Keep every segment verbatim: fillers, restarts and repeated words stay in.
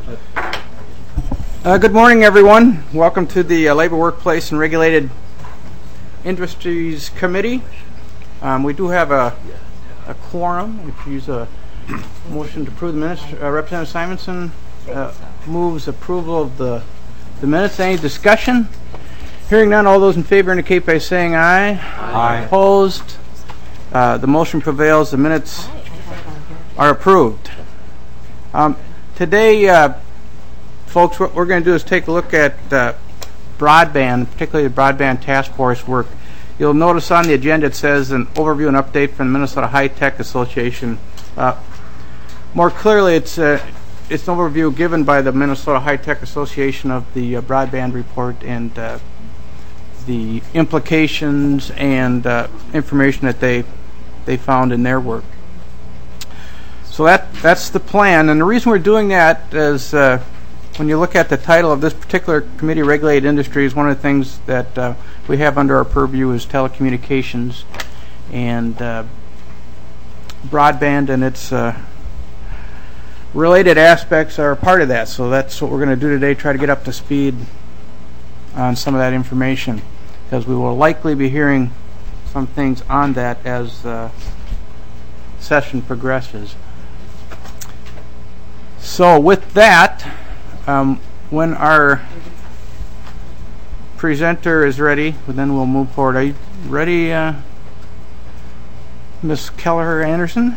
Uh, good morning, everyone. Welcome to the uh, Labor, Workplace, and Regulated Industries Committee. Um, we do have a, a quorum. If you use a motion to approve the minutes, uh, Representative Simonson uh, moves approval of the, the minutes. Any discussion? Hearing none, all those in favor indicate by saying aye. Aye. Opposed? Uh, the motion prevails. The minutes are approved. Um, today, uh, folks, what we're going to do is take a look at uh, broadband, particularly the broadband task force work. You'll notice on the agenda it says an overview and update from the Minnesota High Tech Association. Uh, more clearly, it's, uh, it's an overview given by the Minnesota High Tech Association of the uh, broadband report and uh, the implications and uh, information that they they found in their work. So that that's the plan, and the reason we're doing that is uh, when you look at the title of this particular committee, Regulated Industries, one of the things that uh, we have under our purview is telecommunications, and uh, broadband and its uh, related aspects are a part of that. So that's what we're going to do today, try to get up to speed on some of that information, because we will likely be hearing some things on that as the uh, session progresses. So with that, um, when our presenter is ready, then we'll move forward. Are you ready, uh, Miz Kelleher Anderson?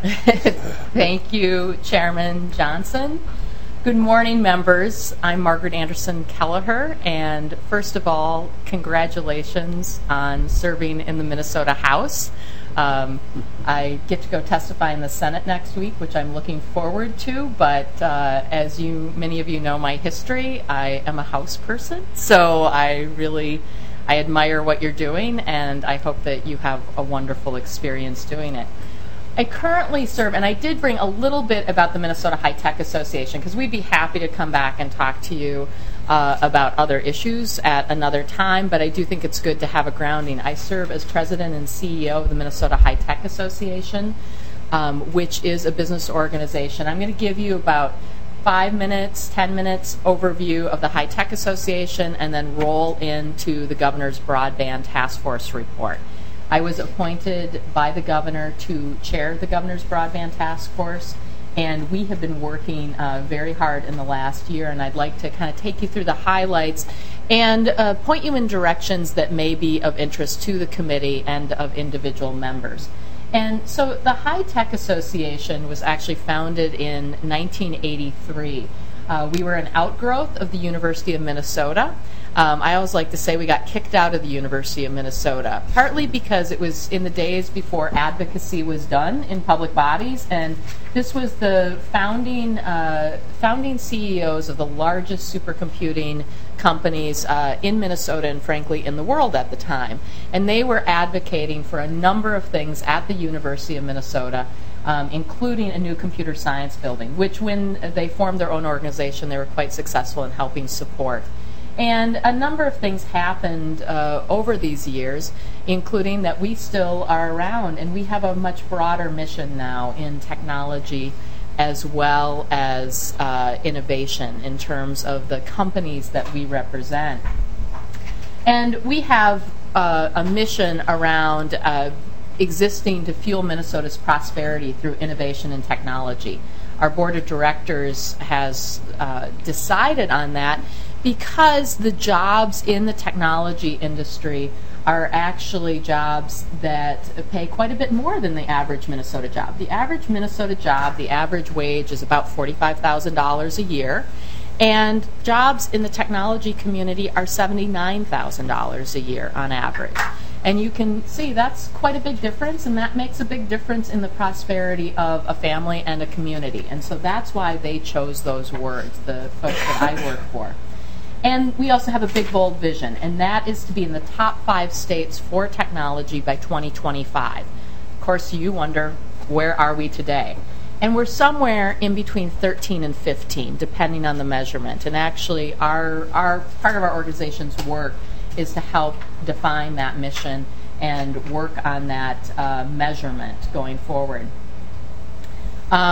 Thank you, Chairman Johnson. Good morning, members. I'm Margaret Anderson Kelleher, and first of all, congratulations on serving in the Minnesota House. Um, I get to go testify in the Senate next week, which I'm looking forward to, but uh, as you, many of you know my history, I am a House person, so I really, I admire what you're doing, and I hope that you have a wonderful experience doing it. I currently serve, and I did bring a little bit about the Minnesota High Tech Association, because we'd be happy to come back and talk to you uh, about other issues at another time, but I do think it's good to have a grounding. I serve as president and C E O of the Minnesota High Tech Association, um, which is a business organization. I'm going to give you about five minutes, ten minutes overview of the High Tech Association, and then roll into the governor's broadband task force report. I was appointed by the governor to chair the governor's broadband task force, and we have been working uh, very hard in the last year, and I'd like to kind of take you through the highlights and uh, point you in directions that may be of interest to the committee and of individual members. And so the High Tech Association was actually founded in nineteen eighty-three. Uh, we were an outgrowth of the University of Minnesota. Um, I always like to say we got kicked out of the University of Minnesota, partly because it was in the days before advocacy was done in public bodies, and this was the founding uh, founding C E Os of the largest supercomputing companies uh, in Minnesota and, frankly, in the world at the time. And they were advocating for a number of things at the University of Minnesota, Um, including a new computer science building, which when they formed their own organization, they were quite successful in helping support. And a number of things happened uh, over these years, including that we still are around, and we have a much broader mission now in technology as well as uh, innovation in terms of the companies that we represent. And we have uh, a mission around uh, existing to fuel Minnesota's prosperity through innovation and technology. Our board of directors has uh, decided on that because the jobs in the technology industry are actually jobs that pay quite a bit more than the average Minnesota job. The average Minnesota job, the average wage is about forty-five thousand dollars a year, and jobs in the technology community are seventy-nine thousand dollars a year on average. And you can see that's quite a big difference, and that makes a big difference in the prosperity of a family and a community. And so that's why they chose those words, the folks that I work for. And we also have a big, bold vision, and that is to be in the top five states for technology by twenty twenty-five. Of course, you wonder, where are we today? And we're somewhere in between thirteen and fifteen, depending on the measurement. And actually, our, our part of our organization's work is to help define that mission and work on that uh, measurement going forward. Um,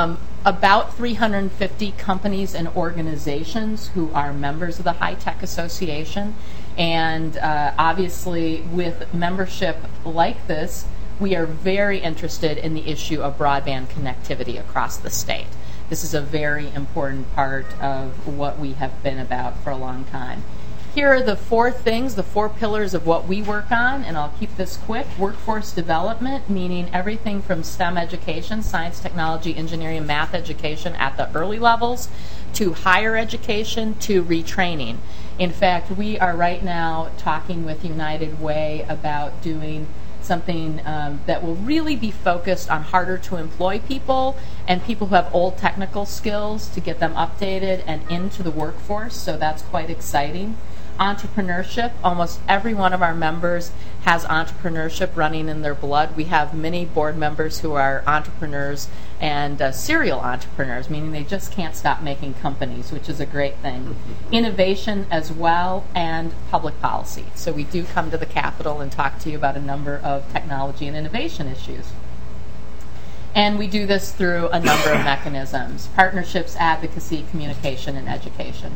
about three hundred fifty companies and organizations who are members of the High Tech Association. And uh, obviously, with membership like this, we are very interested in the issue of broadband connectivity across the state. This is a very important part of what we have been about for a long time. Here are the four things, the four pillars of what we work on, and I'll keep this quick. Workforce development, meaning everything from STEM education, science, technology, engineering, and math education at the early levels, to higher education, to retraining. In fact, we are right now talking with United Way about doing something um, that will really be focused on harder to employ people and people who have old technical skills to get them updated and into the workforce, so that's quite exciting. Entrepreneurship, almost every one of our members has entrepreneurship running in their blood. We have many board members who are entrepreneurs and uh, serial entrepreneurs, meaning they just can't stop making companies, which is a great thing. Innovation as well, and public policy. So we do come to the Capitol and talk to you about a number of technology and innovation issues. And we do this through a number of mechanisms: partnerships, advocacy, communication, and education.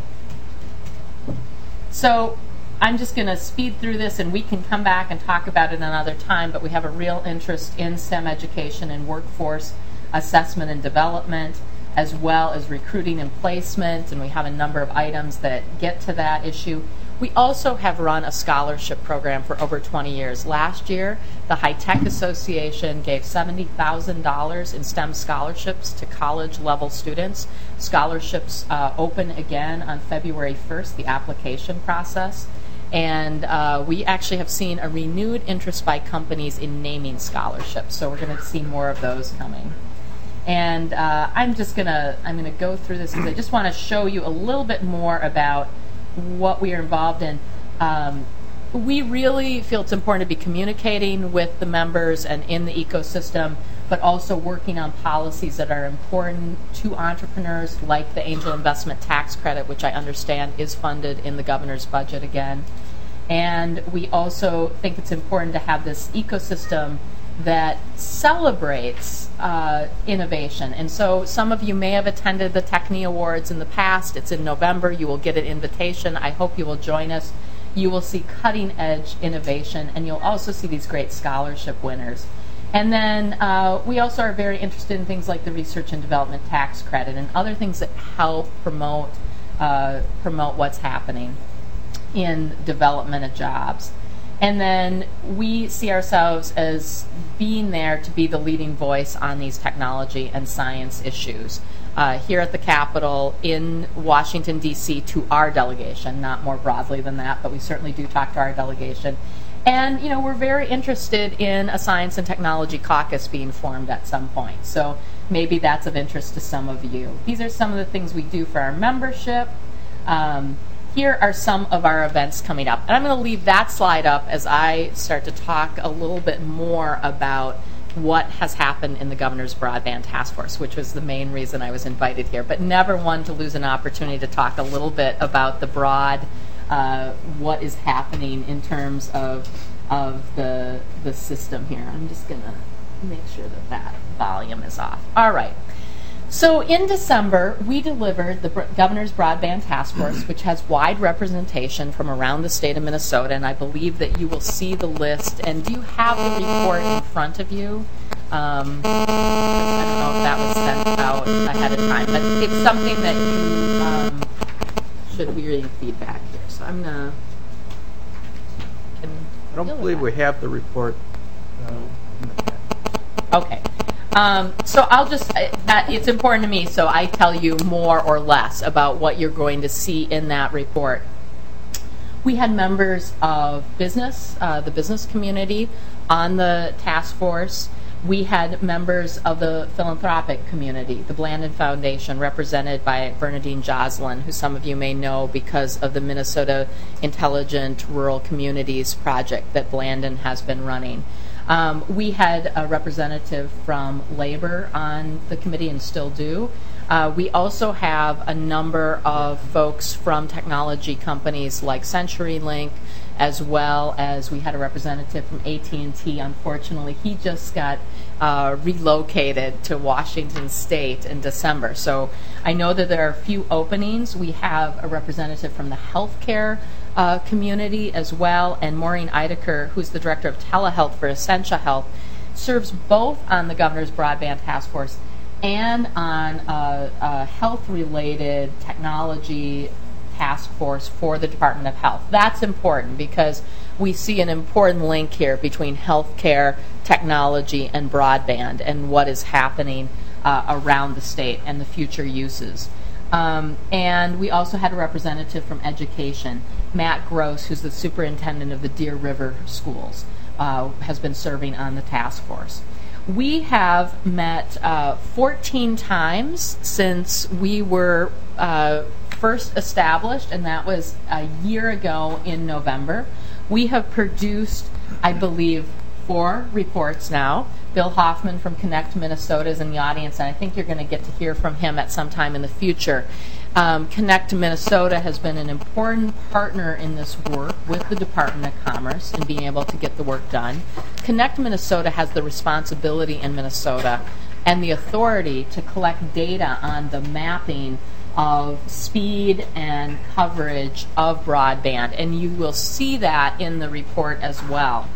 So I'm just going to speed through this, and we can come back and talk about it another time, but we have a real interest in STEM education and workforce assessment and development, as well as recruiting and placement, and we have a number of items that get to that issue. We also have run a scholarship program for over twenty years. Last year, the High Tech Association gave seventy thousand dollars in STEM scholarships to college-level students. Scholarships uh, open again on February first, the application process. And uh, we actually have seen a renewed interest by companies in naming scholarships, so we're going to see more of those coming. And uh, I'm just going to I'm going to go through this because I just want to show you a little bit more about what we are involved in. Um, we really feel it's important to be communicating with the members and in the ecosystem, but also working on policies that are important to entrepreneurs, like the Angel Investment Tax Credit, which I understand is funded in the governor's budget again. And we also think it's important to have this ecosystem that celebrates uh, innovation. And so some of you may have attended the Techne Awards in the past. It's in November. You will get an invitation. I hope you will join us. You will see cutting-edge innovation, and you'll also see these great scholarship winners. And then uh, we also are very interested in things like the Research and Development Tax Credit and other things that help promote, uh, promote what's happening in development of jobs. And then we see ourselves as being there to be the leading voice on these technology and science issues uh, here at the Capitol, in Washington, D C, to our delegation, not more broadly than that, but we certainly do talk to our delegation. And, you know, we're very interested in a science and technology caucus being formed at some point. So maybe that's of interest to some of you. These are some of the things we do for our membership. Um, Here are some of our events coming up. And I'm going to leave that slide up as I start to talk a little bit more about what has happened in the Governor's Broadband Task Force, which was the main reason I was invited here. But never one to lose an opportunity to talk a little bit about the broad, uh, what is happening in terms of of the, the system here. I'm just going to make sure that that volume is off. All right. So in December, we delivered the Governor's Broadband Task Force, which has wide representation from around the state of Minnesota, and I believe that you will see the list. And do you have the report in front of you? Um, I don't know if that was sent out ahead of time, but it's something that you um, should be reading feedback here. So I'm going to... I don't believe we have the report. Uh, okay. Um, so I'll just, uh, that, it's important to me, so I tell you more or less about what you're going to see in that report. We had members of business, uh, the business community on the task force. We had members of the philanthropic community, the Blandin Foundation, represented by Bernadine Joslin, who some of you may know because of the Minnesota Intelligent Rural Communities project that Blandin has been running. Um, we had a representative from labor on the committee and still do. Uh, we also have a number of folks from technology companies like CenturyLink, as well as we had a representative from A T and T. Unfortunately, he just got uh, relocated to Washington State in December. So I know that there are a few openings. We have a representative from the healthcare uh, community as well, and Maureen Eidecker, who's the director of telehealth for Essentia Health, serves both on the Governor's Broadband Task Force and on a, a health-related technology task force for the Department of Health. That's important because we see an important link here between healthcare, technology, and broadband and what is happening uh, around the state and the future uses. Um, and we also had a representative from education, Matt Gross, who's the superintendent of the Deer River schools, uh, has been serving on the task force. We have met uh, fourteen times since we were uh, first established, and that was a year ago in November. We have produced, I believe, four reports now. Bill Hoffman from Connect Minnesota is in the audience, and I think you're going to get to hear from him at some time in the future. Um, Connect Minnesota has been an important partner in this work with the Department of Commerce in being able to get the work done. Connect Minnesota has the responsibility in Minnesota and the authority to collect data on the mapping of speed and coverage of broadband, and you will see that in the report as well.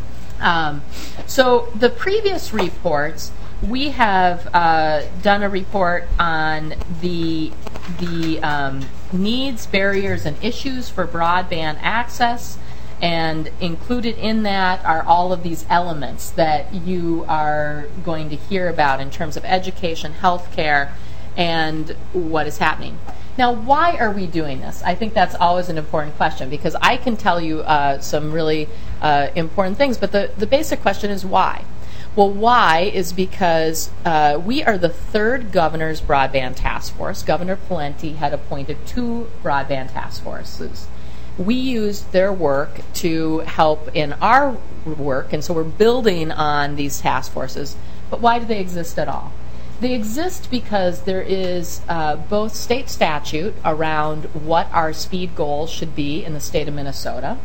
Um, so the previous reports, we have uh, done a report on the the um, needs, barriers, and issues for broadband access, and included in that are all of these elements that you are going to hear about in terms of education, healthcare, and what is happening. Now, why are we doing this? I think that's always an important question, because I can tell you uh, some really uh, important things, but the, the basic question is why? Well, why is because uh, we are the third governor's broadband task force. Governor Pawlenty had appointed two broadband task forces. We used their work to help in our work, and so we're building on these task forces. But why do they exist at all? They exist because there is uh, both state statute around what our speed goals should be in the state of Minnesota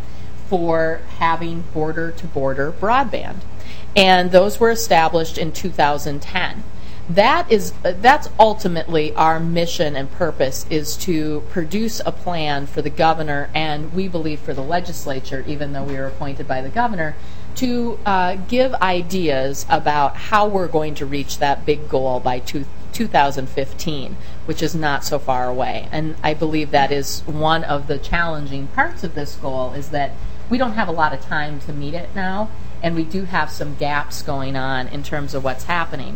for having border-to-border broadband. And those were established in two thousand ten. That is, uh, that's ultimately our mission and purpose, is to produce a plan for the governor, and we believe for the legislature, even though we are appointed by the governor, to uh, give ideas about how we're going to reach that big goal by two, two thousand fifteen, which is not so far away. And I believe that is one of the challenging parts of this goal, is that we don't have a lot of time to meet it now, and we do have some gaps going on in terms of what's happening.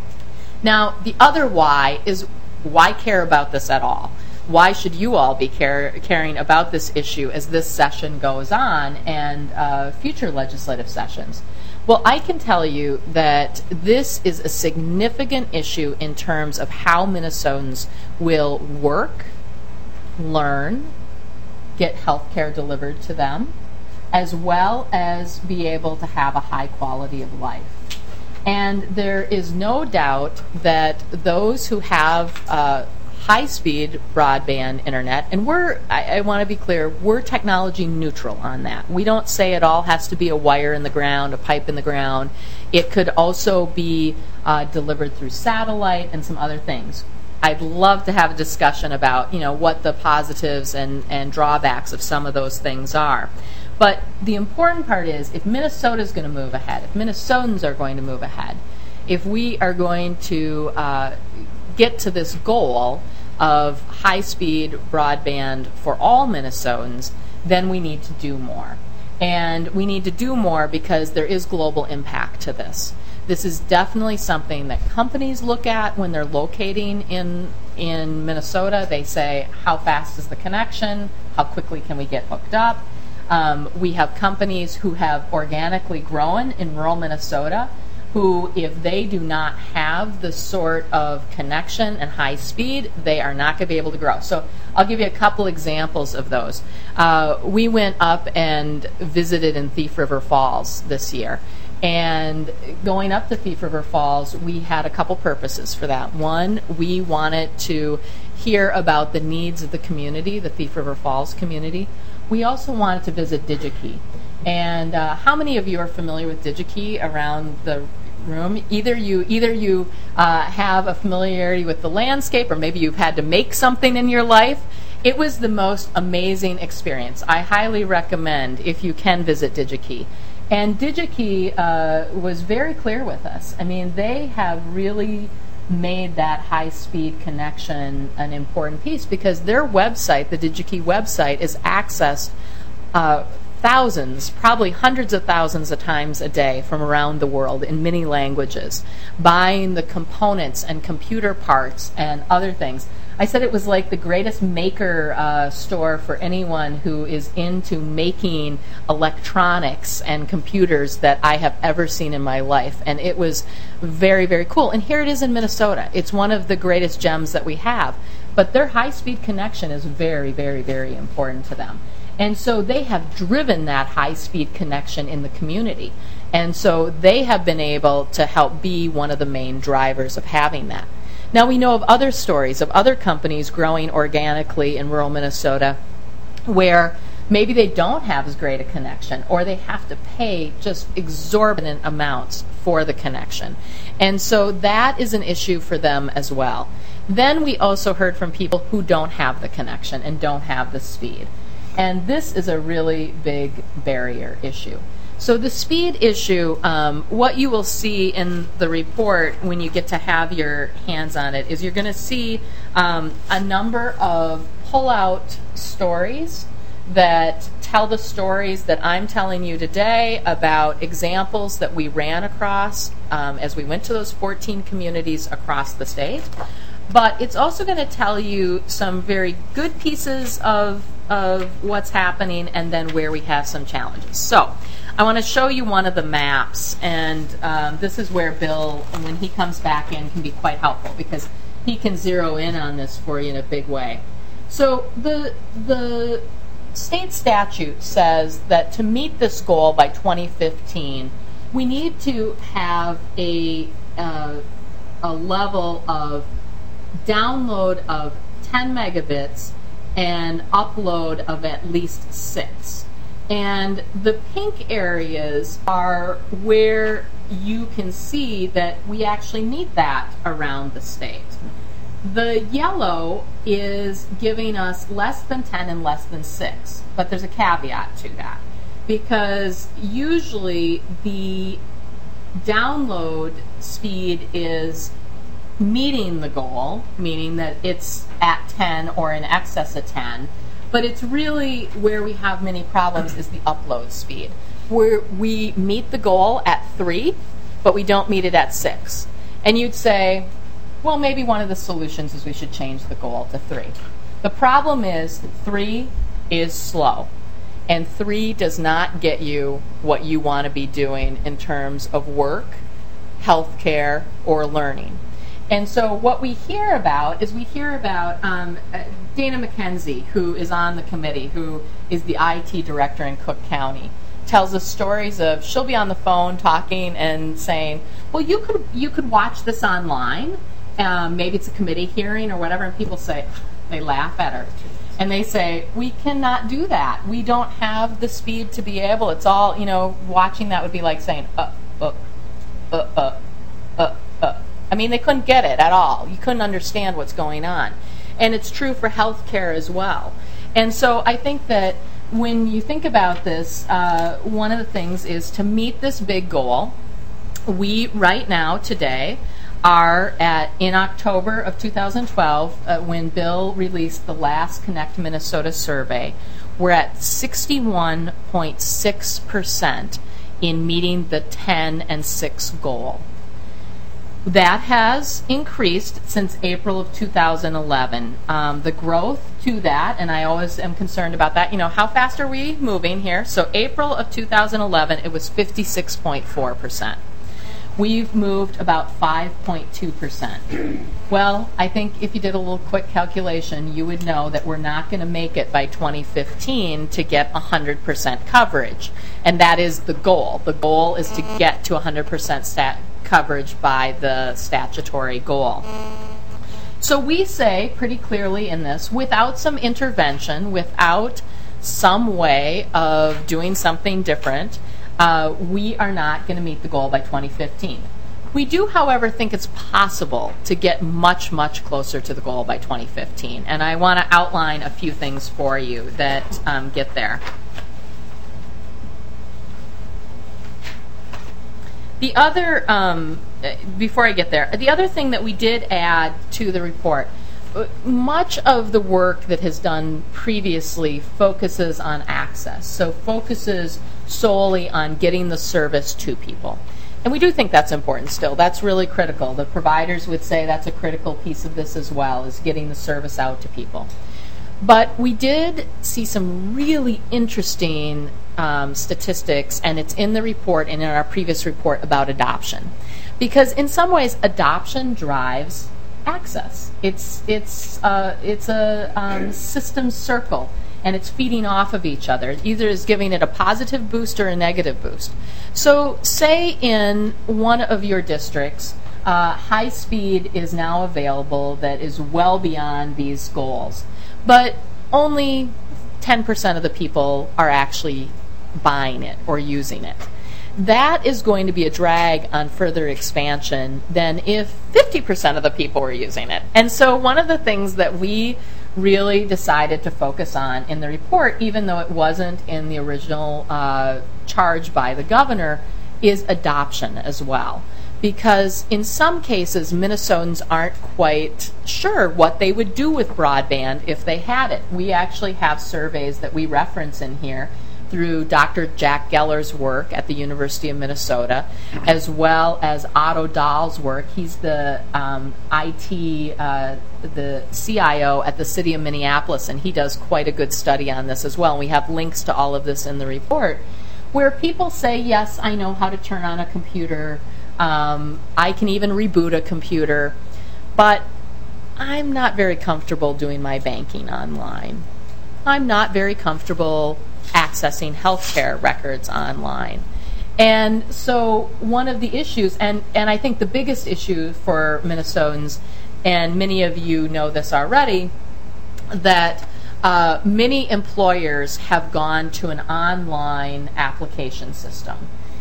Now, the other why is, why care about this at all? Why should you all be care, caring about this issue as this session goes on and uh, future legislative sessions? Well, I can tell you that this is a significant issue in terms of how Minnesotans will work, learn, get health care delivered to them, as well as be able to have a high quality of life. And there is no doubt that those who have uh, high-speed broadband internet, and we're, I, I want to be clear, we're technology neutral on that. We don't say it all has to be a wire in the ground, a pipe in the ground. It could also be uh, delivered through satellite and some other things. I'd love to have a discussion about, you know, what the positives and, and drawbacks of some of those things are. But the important part is, if Minnesota is going to move ahead, if Minnesotans are going to move ahead, if we are going to uh, get to this goal of high-speed broadband for all Minnesotans, then we need to do more. And we need to do more because there is global impact to this. This is definitely something that companies look at when they're locating in, in Minnesota. They say, how fast is the connection? How quickly can we get hooked up? Um, we have companies who have organically grown in rural Minnesota who, if they do not have the sort of connection and high speed, they are not going to be able to grow. So I'll give you a couple examples of those. Uh, we went up and visited in Thief River Falls this year. And going up to Thief River Falls, we had a couple purposes for that. One, we wanted to hear about the needs of the community, the Thief River Falls community, we also wanted to visit DigiKey. And uh, how many of you are familiar with DigiKey around the room? Either you either you uh, have a familiarity with the landscape, or maybe you've had to make something in your life. It was the most amazing experience. I highly recommend if you can visit DigiKey. And DigiKey uh, was very clear with us. I mean, they have really made that high-speed connection an important piece, because their website, the DigiKey website, is accessed uh, thousands, probably hundreds of thousands of times a day from around the world in many languages, buying the components and computer parts and other things. I said it was like the greatest maker uh, store for anyone who is into making electronics and computers that I have ever seen in my life. And it was very, very cool. And here it is in Minnesota. It's one of the greatest gems that we have. But their high-speed connection is very, very, very important to them. And so they have driven that high-speed connection in the community. And so they have been able to help be one of the main drivers of having that. Now, we know of other stories of other companies growing organically in rural Minnesota where maybe they don't have as great a connection, or they have to pay just exorbitant amounts for the connection. And so that is an issue for them as well. Then we also heard from people who don't have the connection and don't have the speed. And this is a really big barrier issue. So the speed issue, um, what you will see in the report when you get to have your hands on it is you're going to see um, a number of pull-out stories that tell the stories that I'm telling you today about examples that we ran across um, as we went to those fourteen communities across the state. But it's also going to tell you some very good pieces of, of what's happening, and then where we have some challenges. So I want to show you one of the maps, and um, this is where Bill, when he comes back in, can be quite helpful, because he can zero in on this for you in a big way. So the the state statute says that to meet this goal by twenty fifteen, we need to have a uh, a level of download of ten megabits and upload of at least six. And the pink areas are where you can see that we actually meet that around the state. The yellow is giving us less than ten and less than six, but there's a caveat to that, because usually the download speed is meeting the goal, meaning that it's at ten or in excess of ten, but it's really where we have many problems is the upload speed, where we meet the goal at three, but we don't meet it at six. And you'd say, well, maybe one of the solutions is we should change the goal to three. The problem is three is slow, and three does not get you what you want to be doing in terms of work, healthcare, or learning. And so what we hear about is we hear about um, uh, Dana McKenzie, who is on the committee, who is the I T director in Cook County, tells us stories of she'll be on the phone talking and saying, well, you could you could watch this online. Um, maybe it's a committee hearing or whatever, and people say, they laugh at her. And they say, we cannot do that. We don't have the speed to be able. It's all, you know, watching that would be like saying, uh, uh, uh, uh, uh, uh. I mean, they couldn't get it at all. You couldn't understand what's going on. And it's true for healthcare as well. And so I think that when you think about this, uh, one of the things is to meet this big goal. We, right now, today, are at, in October of two thousand twelve, uh, when Bill released the last Connect Minnesota survey, we're at sixty-one point six percent in meeting the ten and six goal. That has increased since April of two thousand eleven. Um, the growth to that, and I always am concerned about that, you know, how fast are we moving here? So April of two thousand eleven, it was fifty-six point four percent. We've moved about five point two percent. Well, I think if you did a little quick calculation, you would know that we're not going to make it by twenty fifteen to get one hundred percent coverage. And that is the goal. The goal is to get to one hundred percent stat coverage by the statutory goal. So we say pretty clearly in this, without some intervention, without some way of doing something different, uh, we are not going to meet the goal by twenty fifteen. We do, however, think it's possible to get much, much closer to the goal by twenty fifteen. And I want to outline a few things for you that um, get there. The other, um, before I get there, the other thing that we did add to the report, much of the work that has done previously focuses on access, so focuses solely on getting the service to people. And we do think that's important still. That's really critical. The providers would say that's a critical piece of this as well, is getting the service out to people. But we did see some really interesting um, statistics, and it's in the report and in our previous report about adoption. Because in some ways, adoption drives access. It's, it's, uh, it's a um, system circle, and it's feeding off of each other. Either is giving it a positive boost or a negative boost. So say in one of your districts, uh, high speed is now available that is well beyond these goals, but only ten percent of the people are actually buying it or using it. That is going to be a drag on further expansion than if fifty percent of the people were using it. And so one of the things that we really decided to focus on in the report, even though it wasn't in the original uh, charge by the governor, is adoption as well. Because in some cases, Minnesotans aren't quite sure what they would do with broadband if they had it. We actually have surveys that we reference in here through Doctor Jack Geller's work at the University of Minnesota, as well as Otto Dahl's work. He's the um, I T, uh, the C I O at the City of Minneapolis, and he does quite a good study on this as well. And we have links to all of this in the report, where people say, yes, I know how to turn on a computer, um, I can even reboot a computer, but I'm not very comfortable doing my banking online. I'm not very comfortable accessing healthcare records online. And so one of the issues, and, and I think the biggest issue for Minnesotans, and many of you know this already, that uh, many employers have gone to an online application system.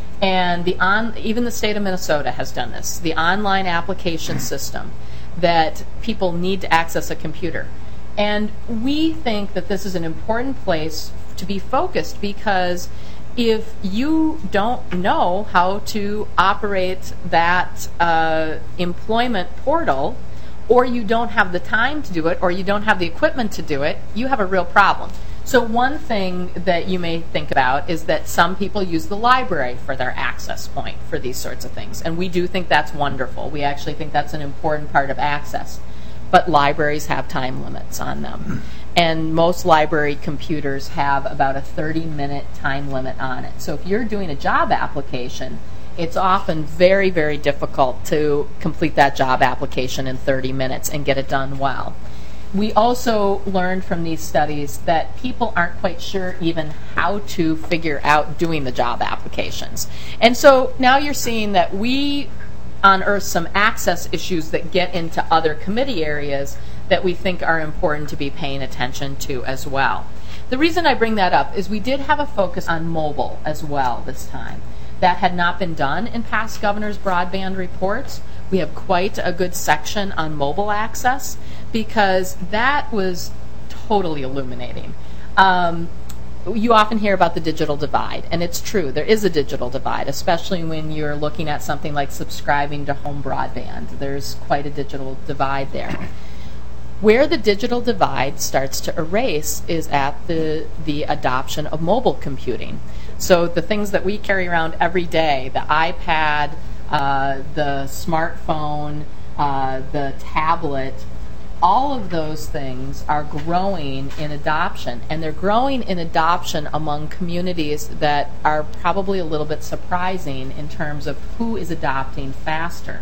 And the on, even the state of Minnesota has done this, the online application system that people need to access a computer. And we think that this is an important place to be focused, because if you don't know how to operate that uh, employment portal, or you don't have the time to do it, or you don't have the equipment to do it, you have a real problem. So one thing that you may think about is that some people use the library for their access point for these sorts of things. And we do think that's wonderful. We actually think that's an important part of access. But libraries have time limits on them. And most library computers have about a thirty minute time limit on it. So if you're doing a job application, it's often very, very difficult to complete that job application in thirty minutes and get it done well. We also learned from these studies that people aren't quite sure even how to figure out doing the job applications. And so now you're seeing that we unearth some access issues that get into other committee areas that we think are important to be paying attention to as well. The reason I bring that up is we did have a focus on mobile as well this time. That had not been done in past governor's broadband reports. We have quite a good section on mobile access, because that was totally illuminating. Um, you often hear about the digital divide, and it's true, there is a digital divide, especially when you're looking at something like subscribing to home broadband. There's quite a digital divide there. Where the digital divide starts to erase is at the, the adoption of mobile computing. So the things that we carry around every day, the iPad, uh, the smartphone, uh, the tablet, all of those things are growing in adoption, and they're growing in adoption among communities that are probably a little bit surprising in terms of who is adopting faster.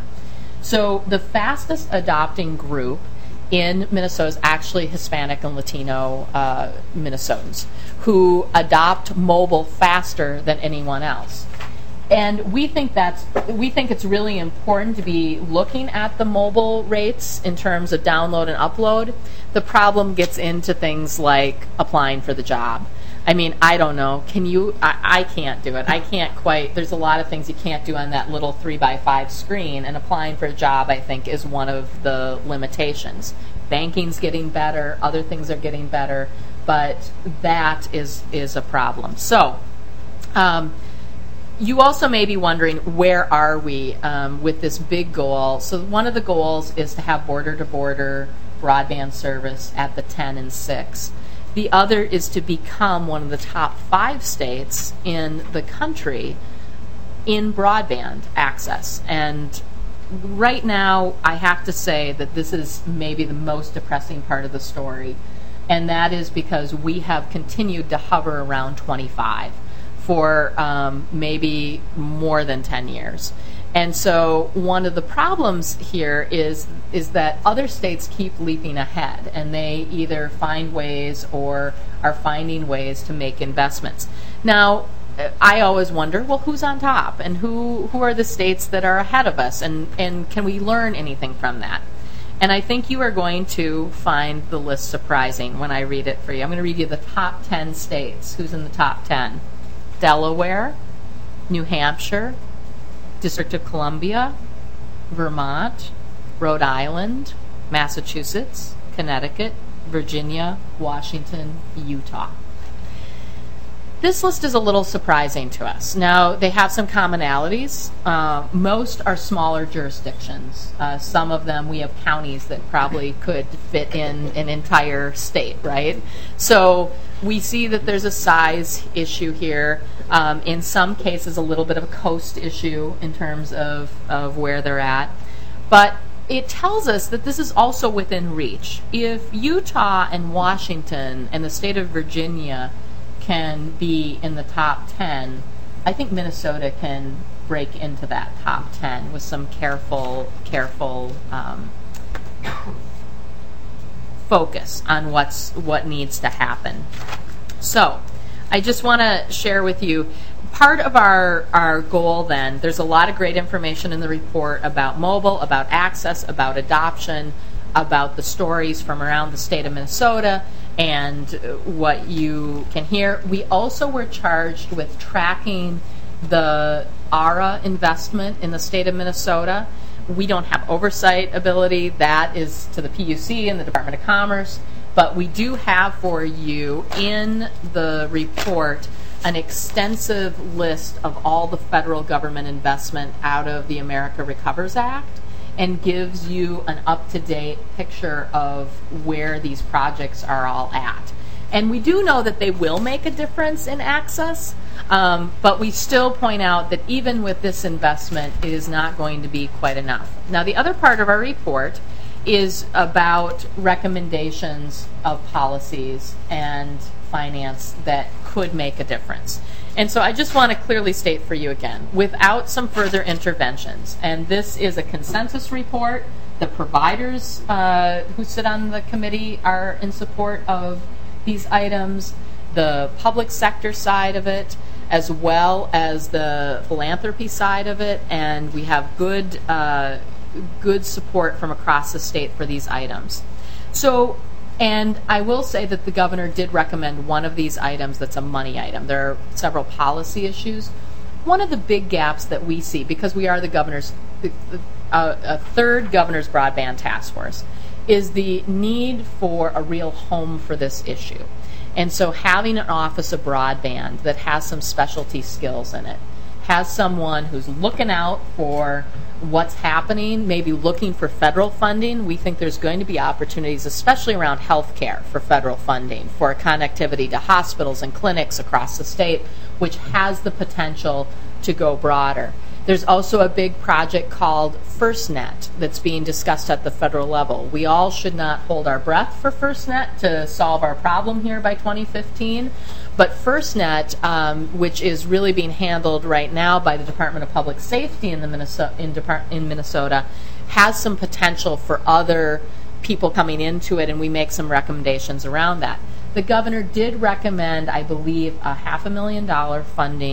So the fastest adopting group in Minnesota is actually Hispanic and Latino uh, Minnesotans, who adopt mobile faster than anyone else. And we think that's we think it's really important to be looking at the mobile rates in terms of download and upload. The problem gets into things like applying for the job. I mean, I don't know. Can you? I, I can't do it. I can't quite. There's a lot of things you can't do on that little three by five screen, and applying for a job, I think, is one of the limitations. Banking's getting better. Other things are getting better, but that is is a problem. So. Um, You also may be wondering, where are we um, with this big goal? So one of the goals is to have border-to-border broadband service at the ten and six. The other is to become one of the top five states in the country in broadband access. And right now, I have to say that this is maybe the most depressing part of the story, and that is because we have continued to hover around twenty-five. For um, maybe more than ten years. And so one of the problems here is is that other states keep leaping ahead, and they either find ways or are finding ways to make investments. Now, I always wonder, well, who's on top, and who, who are the states that are ahead of us, and, and can we learn anything from that? And I think you are going to find the list surprising when I read it for you. I'm going to read you the top ten states. Who's in the top ten? Delaware, New Hampshire, District of Columbia, Vermont, Rhode Island, Massachusetts, Connecticut, Virginia, Washington, Utah. This list is a little surprising to us. Now, they have some commonalities. Uh, most are smaller jurisdictions. Uh, some of them, we have counties that probably could fit in an entire state, right? So we see that there's a size issue here. Um, in some cases, a little bit of a coast issue in terms of, of where they're at. But it tells us that this is also within reach. If Utah and Washington and the state of Virginia can be in the top ten, I think Minnesota can break into that top ten with some careful, careful um, focus on what's what needs to happen. So, I just want to share with you part of our, our goal then. There's a lot of great information in the report about mobile, about access, about adoption, about the stories from around the state of Minnesota, and what you can hear. We also were charged with tracking the A R A investment in the state of Minnesota. We don't have oversight ability. That is to the P U C and the Department of Commerce. But we do have for you in the report an extensive list of all the federal government investment out of the America Recovers Act, and gives you an up-to-date picture of where these projects are all at. And we do know that they will make a difference in access, um, but we still point out that even with this investment, it is not going to be quite enough. Now, the other part of our report is about recommendations of policies and finance that could make a difference. And so I just want to clearly state for you again, without some further interventions, and this is a consensus report, the providers uh, who sit on the committee are in support of these items, the public sector side of it, as well as the philanthropy side of it, and we have good, uh, good support from across the state for these items. So, and I will say that the governor did recommend one of these items that's a money item. There are several policy issues. One of the big gaps that we see, because we are the governor's, uh, a third governor's broadband task force, is the need for a real home for this issue. And so having an office of broadband that has some specialty skills in it, has someone who's looking out for what's happening, maybe looking for federal funding. We think there's going to be opportunities, especially around health care, for federal funding, for connectivity to hospitals and clinics across the state, which has the potential to go broader. There's also a big project called FirstNet that's being discussed at the federal level. We all should not hold our breath for FirstNet to solve our problem here by twenty fifteen. But FirstNet, um, which is really being handled right now by the Department of Public Safety in, the Minnesota, in, Depart- in Minnesota, has some potential for other people coming into it, and we make some recommendations around that. The governor did recommend, I believe, a half a million dollar funding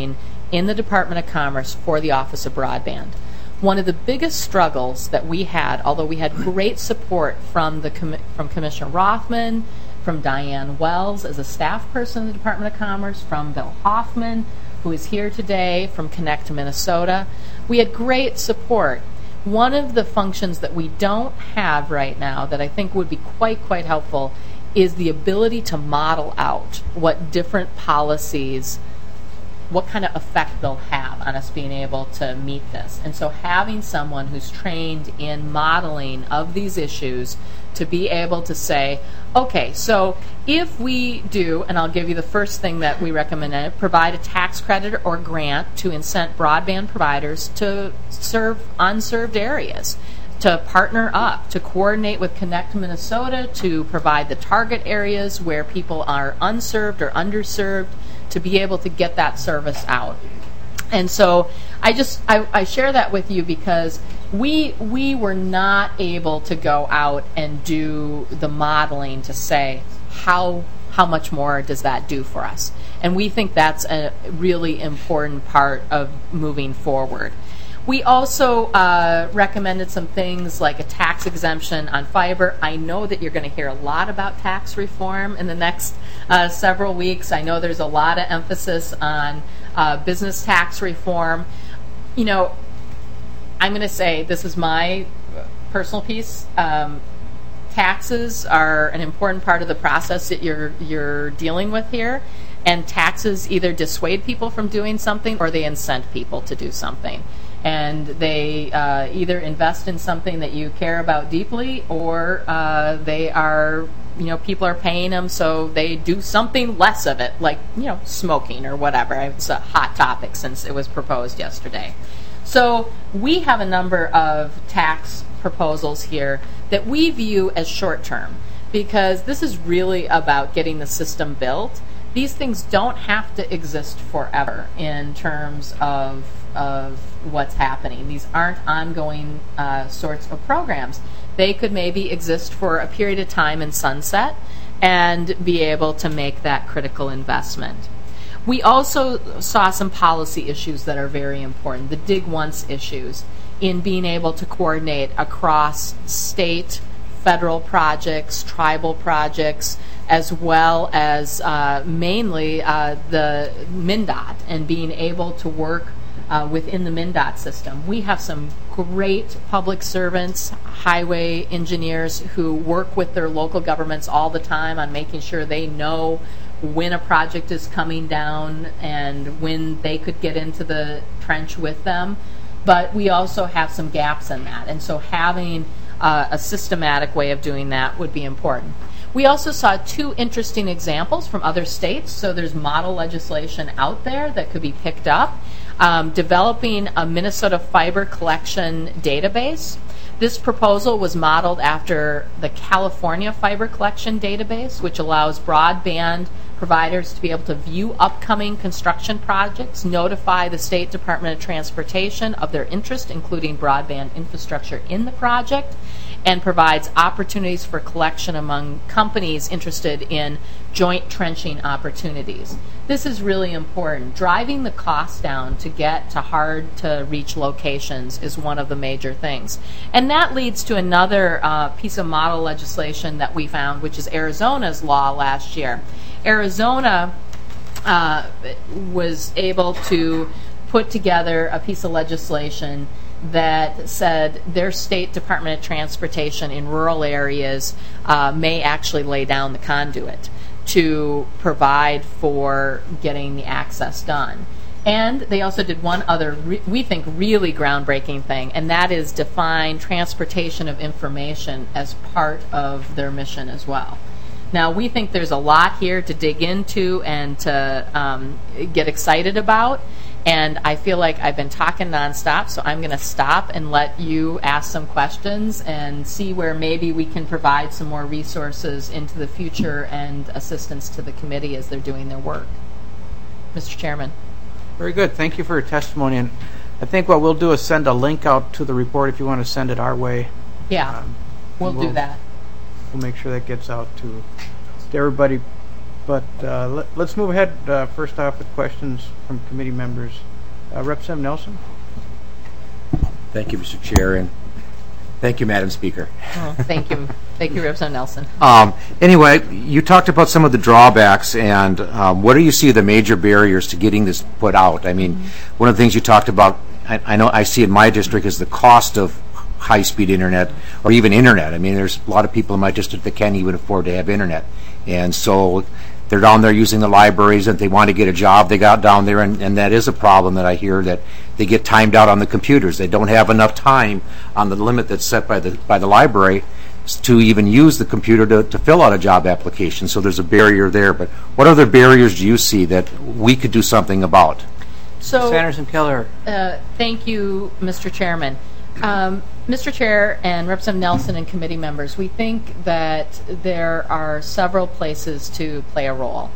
in the Department of Commerce for the Office of Broadband. One of the biggest struggles that we had, although we had great support from the com- from Commissioner Rothman, from Diane Wells as a staff person in the Department of Commerce, from Bill Hoffman, who is here today, from Connect Minnesota, we had great support. One of the functions that we don't have right now that I think would be quite, quite helpful is the ability to model out what different policies, what kind of effect they'll have on us being able to meet this. And so having someone who's trained in modeling of these issues to be able to say, okay, so if we do, and I'll give you the first thing that we recommend, provide a tax credit or grant to incent broadband providers to serve unserved areas, to partner up, to coordinate with Connect Minnesota to provide the target areas where people are unserved or underserved, to be able to get that service out. And so I just I, I share that with you because we we were not able to go out and do the modeling to say how how much more does that do for us. And we think that's a really important part of moving forward. We also uh, recommended some things like a tax exemption on fiber. I know that you're going to hear a lot about tax reform in the next uh, several weeks. I know there's a lot of emphasis on uh, business tax reform. You know, I'm going to say this is my personal piece. Um, taxes are an important part of the process that you're you're dealing with here. And taxes either dissuade people from doing something or they incent people to do something. And they uh, either invest in something that you care about deeply, or uh, they are, you know, people are paying them so they do something less of it, like, you know, smoking or whatever. It's a hot topic since it was proposed yesterday. So we have a number of tax proposals here that we view as short-term, because this is really about getting the system built. These things don't have to exist forever in terms of of what's happening. These aren't ongoing uh, sorts of programs. They could maybe exist for a period of time and sunset and be able to make that critical investment. We also saw some policy issues that are very important, the dig once issues, in being able to coordinate across state, federal projects, tribal projects, as well as uh, mainly uh, the MnDOT, and being able to work uh, within the MnDOT system. We have some great public servants, highway engineers who work with their local governments all the time on making sure they know when a project is coming down and when they could get into the trench with them. But we also have some gaps in that, and so having uh, a systematic way of doing that would be important. We also saw two interesting examples from other states. So there's model legislation out there that could be picked up. Um, developing a Minnesota fiber collection database. This proposal was modeled after the California fiber collection database, which allows broadband providers to be able to view upcoming construction projects, notify the State Department of Transportation of their interest, including broadband infrastructure in the project, and provides opportunities for collection among companies interested in joint trenching opportunities. This is really important. Driving the cost down to get to hard-to-reach locations is one of the major things. And that leads to another uh, piece of model legislation that we found, which is Arizona's law last year. Arizona uh, was able to put together a piece of legislation that said their State Department of Transportation in rural areas uh, may actually lay down the conduit to provide for getting the access done. And they also did one other, re- we think, really groundbreaking thing, and that is define transportation of information as part of their mission as well. Now, we think there's a lot here to dig into and to um, get excited about. And I feel like I've been talking nonstop, so I'm going to stop and let you ask some questions and see where maybe we can provide some more resources into the future and assistance to the committee as they're doing their work. Mister Chairman. Very good. Thank you for your testimony. And I think what we'll do is send a link out to the report if you want to send it our way. Yeah, um, we'll, we'll do that. We'll make sure that gets out to, to everybody But uh, let, let's move ahead uh, first off with questions from committee members. Uh, Representative Nelson? Thank you, Mister Chair, and thank you, Madam Speaker. Oh, thank you. Thank you, Representative Nelson. Um, anyway, you talked about some of the drawbacks, and um, what do you see the major barriers to getting this put out? I mean, mm-hmm. one of the things you talked about, I, I know I see in my district, is the cost of high-speed internet, or even internet. I mean, there's a lot of people in my district that can't even afford to have internet, and so they're down there using the libraries, and they want to get a job. They got down there, and, and that is a problem that I hear, that they get timed out on the computers. They don't have enough time on the limit that's set by the by the library to even use the computer to, to fill out a job application. So there's a barrier there. But what other barriers do you see that we could do something about? So, Sanderson Keller. Uh, thank you, Mister Chairman. Um, Mister Chair and Representative Nelson and committee members, we think that there are several places to play a role.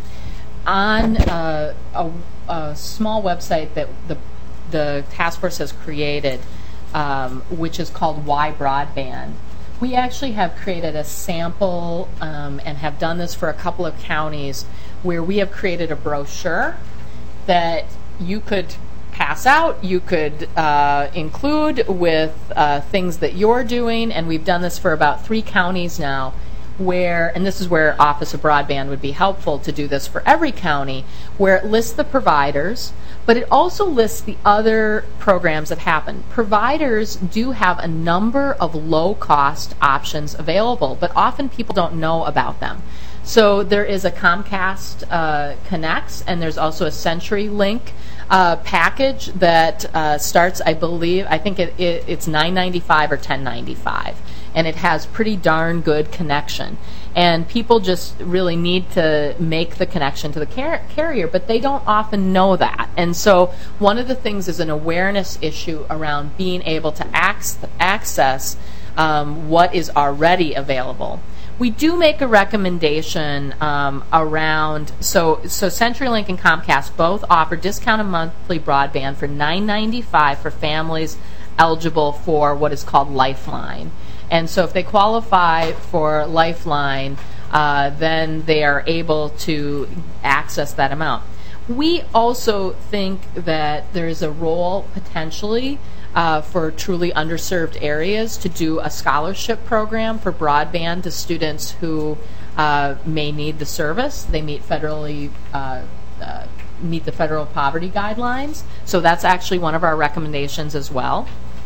On uh, a, a small website that the, the task force has created, um, which is called Why Broadband, we actually have created a sample um, and have done this for a couple of counties where we have created a brochure that you could pass out, you could uh, include with uh, things that you're doing, and we've done this for about three counties now, where, and this is where Office of Broadband would be helpful to do this for every county, where it lists the providers, but it also lists the other programs that happen. Providers do have a number of low-cost options available, but often people don't know about them. So there is a Comcast uh, Connects, and there's also a CenturyLink uh, package that uh, starts, I believe, I think it, it, it's nine ninety-five or ten ninety-five, and it has pretty darn good connection. And people just really need to make the connection to the car- carrier, but they don't often know that. And so one of the things is an awareness issue around being able to ac- access um, what is already available. We do make a recommendation um, around, so so CenturyLink and Comcast both offer discounted monthly broadband for nine ninety-five for families eligible for what is called Lifeline. And so if they qualify for Lifeline, uh, then they are able to access that amount. We also think that there is a role potentially Uh, for truly underserved areas to do a scholarship program for broadband to students who uh, may need the service. They meet federally uh, uh, meet the federal poverty guidelines, so that's actually one of our recommendations as well.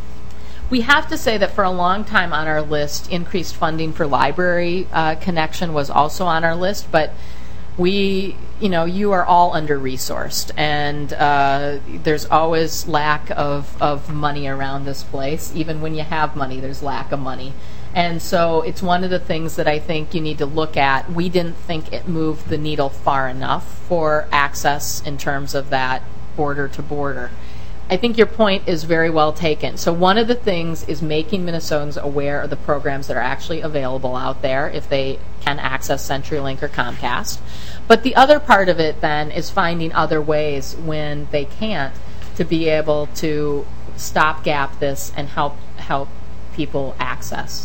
We have to say that for a long time on our list, increased funding for library uh, connection was also on our list, but we, you know, you are all under-resourced, and uh, there's always lack of, of money around this place. Even when you have money, there's lack of money. And so it's one of the things that I think you need to look at. We didn't think it moved the needle far enough for access in terms of that border to border. I think your point is very well taken. So one of the things is making Minnesotans aware of the programs that are actually available out there if they can access CenturyLink or Comcast. But the other part of it then is finding other ways when they can't to be able to stopgap this and help help people access.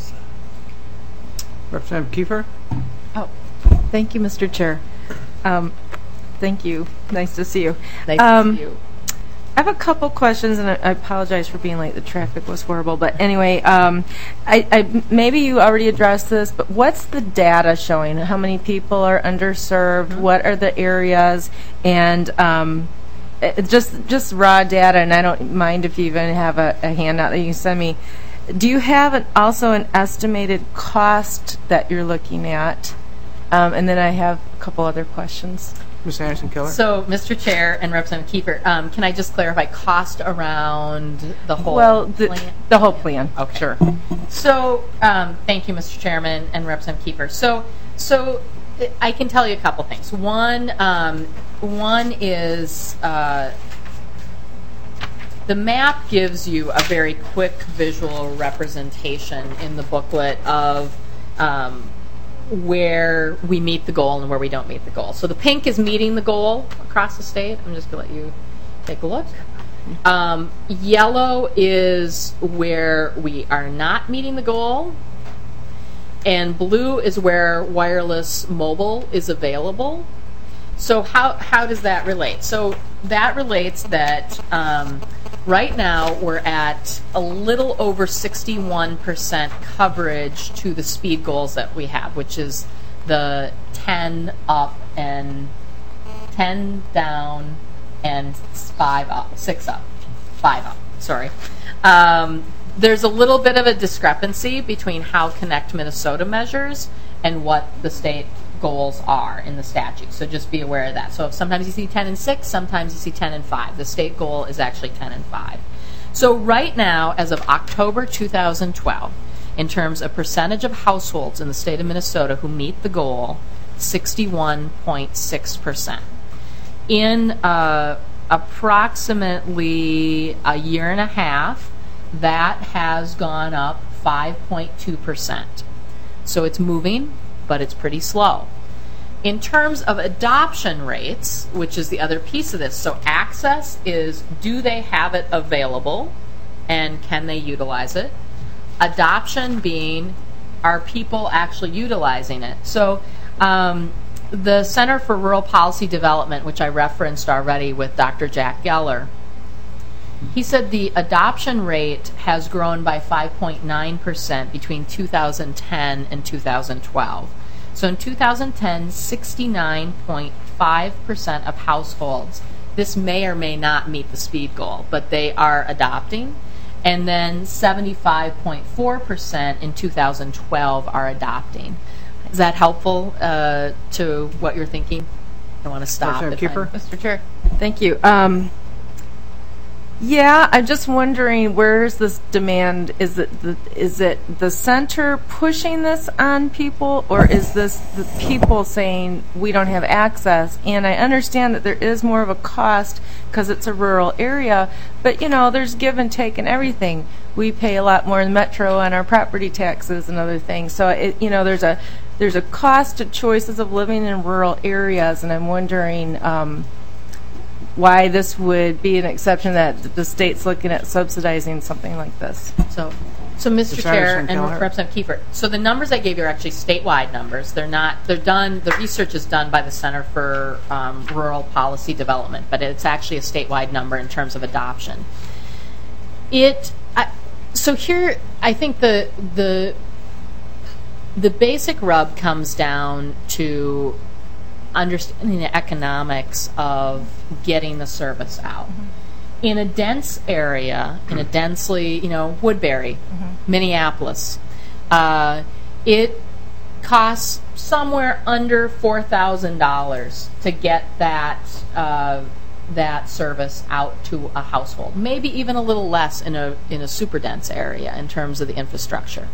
Representative Kiefer? Oh, thank you, Mister Chair. Um, thank you. Nice to see you. Nice um, to see you. I have a couple questions, and I, I apologize for being late. The traffic was horrible. But anyway, um, I, I, maybe you already addressed this, but what's the data showing? How many people are underserved? Mm-hmm. What are the areas? And um, it, just just raw data, and I don't mind if you even have a, a handout that you can send me. Do you have an, also an estimated cost that you're looking at? Um, and then I have a couple other questions. Miz Anderson Keller? So, Mister Chair and Representative Kiefer, um, can I just clarify cost around the whole well, the, plan? the whole plan. Okay. Sure. So, um, thank you, Mister Chairman and Representative Kiefer. So, so I can tell you a couple things. One, um, one is uh, the map gives you a very quick visual representation in the booklet of um, where we meet the goal and where we don't meet the goal. So the pink is meeting the goal across the state. I'm just going to let you take a look. Um, yellow is where we are not meeting the goal. and blue is where wireless mobile is available. So how, how does that relate? So that relates that um, right now we're at a little over sixty-one percent coverage to the speed goals that we have, which is the ten up and ten down and five up, six up, five up, sorry. Um, there's a little bit of a discrepancy between how Connect Minnesota measures and what the state goals are in the statute. So just be aware of that. So if sometimes you see ten and six, sometimes you see ten and five. The state goal is actually ten and five. So right now, as of October two thousand twelve, in terms of percentage of households in the state of Minnesota who meet the goal, sixty-one point six percent. In uh, approximately a year and a half, that has gone up five point two percent. So it's moving, but it's pretty slow. In terms of adoption rates, which is the other piece of this, so access is, do they have it available and can they utilize it? Adoption being, are people actually utilizing it? So um, the Center for Rural Policy Development, which I referenced already with Doctor Jack Geller, he said the adoption rate has grown by five point nine percent between two thousand ten and two thousand twelve. So in two thousand ten, sixty-nine point five percent of households, this may or may not meet the speed goal, but they are adopting. And then seventy-five point four percent in two thousand twelve are adopting. Is that helpful uh, to what you're thinking? I want to stop. Representative Kiefer? Mister Chair. Thank you. Um, yeah, I'm just wondering, where's this demand? Is it the, is it the center pushing this on people, or is this the people saying we don't have access? And I understand that there is more of a cost because it's a rural area, but you know, there's give and take and everything. We pay a lot more in the metro on our property taxes and other things. So it, you know, there's a there's a cost to choices of living in rural areas, and I'm wondering um, why this would be an exception that the state's looking at subsidizing something like this. So, so Mister Miz Chair Anderson, and Keller. Representative Kiefer, so the numbers I gave you are actually statewide numbers. They're not, they're done, the research is done by the Center for um, Rural Policy Development, but it's actually a statewide number in terms of adoption. It, I, so here, I think the, the, the basic rub comes down to understanding the economics of getting the service out. Mm-hmm. In a dense area, in a densely, you know, Woodbury, mm-hmm. Minneapolis, uh, it costs somewhere under four thousand dollars to get that uh, that service out to a household. Maybe even a little less in a in a super dense area in terms of the infrastructure.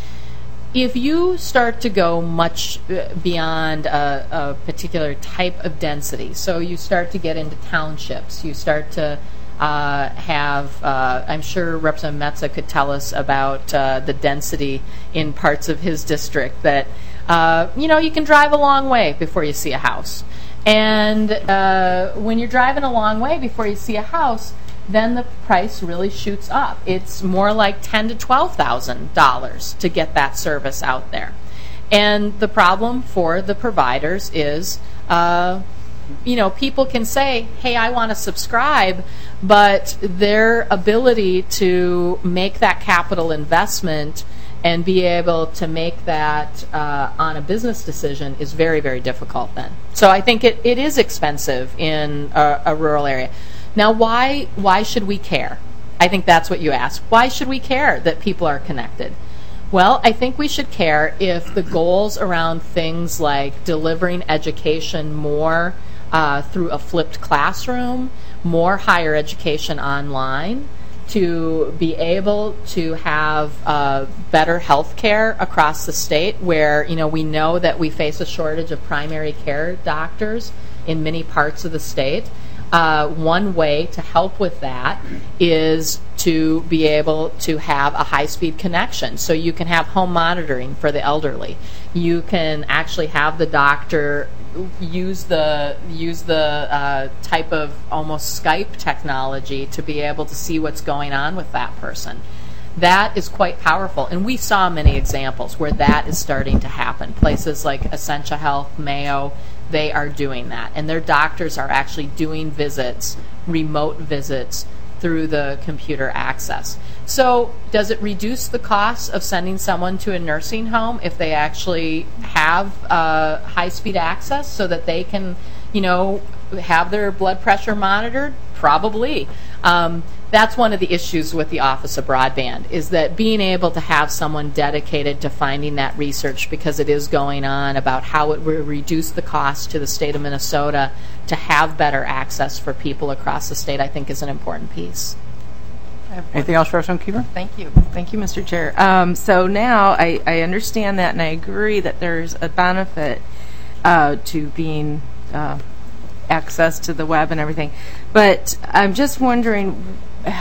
If you start to go much beyond a, a particular type of density, so you start to get into townships, you start to uh, have, uh, I'm sure Representative Metza could tell us about uh, the density in parts of his district that, uh, you know, you can drive a long way before you see a house. And uh, when you're driving a long way before you see a house, then the price really shoots up. It's more like ten to twelve thousand dollars to get that service out there, and the problem for the providers is, uh, you know, people can say, "Hey, I want to subscribe," but their ability to make that capital investment and be able to make that uh, on a business decision is very, very difficult. Then, so I think it, it is expensive in a, a rural area. Now, why why should we care? I think that's what you asked. Why should we care that people are connected? Well, I think we should care if the goals around things like delivering education more uh, through a flipped classroom, more higher education online, to be able to have uh, better health care across the state, where, you know, we know that we face a shortage of primary care doctors in many parts of the state. Uh, one way to help with that is to be able to have a high-speed connection. So you can have home monitoring for the elderly. You can actually have the doctor use the use the uh, type of almost Skype technology to be able to see what's going on with that person. that is quite powerful. And we saw many examples where that is starting to happen. Places like Essentia Health, Mayo, they are doing that. And their doctors are actually doing visits, remote visits, through the computer access. So does it reduce the cost of sending someone to a nursing home if they actually have uh, high-speed access so that they can, you know, have their blood pressure monitored? Probably. Um, that's one of the issues with the Office of Broadband, is that being able to have someone dedicated to finding that research, because it is going on, about how it will reduce the cost to the state of Minnesota to have better access for people across the state, I think is an important piece. Anything else, Representative Keefer? Thank you. Thank you, Mister Chair. Um, so now I, I understand that, and I agree that there's a benefit uh, to being uh, access to the web and everything. But I'm just wondering,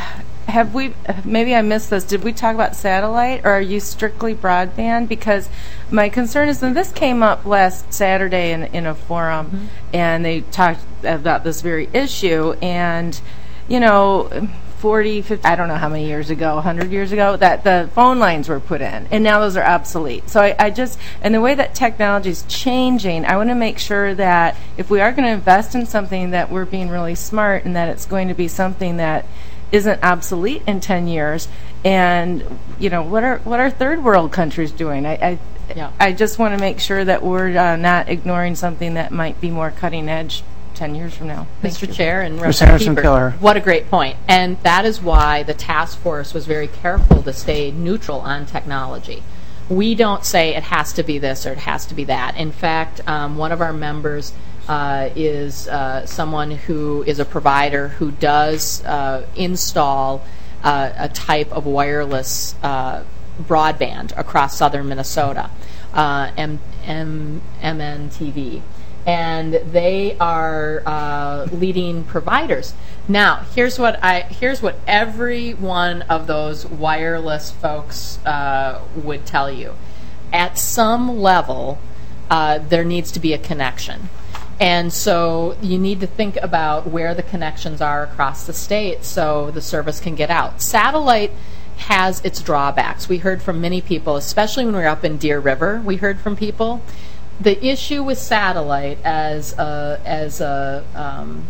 have we, maybe I missed this, did we talk about satellite, or are you strictly broadband? Because my concern is that this came up last Saturday in, in a forum, mm-hmm. and they talked about this very issue, and, you know, forty, fifty, I don't know how many years ago, one hundred years ago, that the phone lines were put in, and now those are obsolete. So I, I just, and the way that technology is changing, I want to make sure that if we are going to invest in something, that we're being really smart, and that it's going to be something that isn't obsolete in ten years. And, you know, what are what are third world countries doing? I I, yeah. I just want to make sure that we're uh, not ignoring something that might be more cutting edge ten years from now. Thank Mister you. Chair and Miz Harrison Representative Keller. What a great point. And that is why the task force was very careful to stay neutral on technology. We don't say it has to be this or it has to be that. In fact, um, one of our members uh, is uh, someone who is a provider who does uh, install uh, a type of wireless uh, broadband across southern Minnesota, uh, M- M- M N T V. And they are uh, leading providers. Now, here's what I here's what every one of those wireless folks uh, would tell you. At some level, uh, there needs to be a connection. And so you need to think about where the connections are across the state so the service can get out. Satellite has its drawbacks. We heard from many people, especially when we were up in Deer River, we heard from people. The issue with satellite as a, as a um,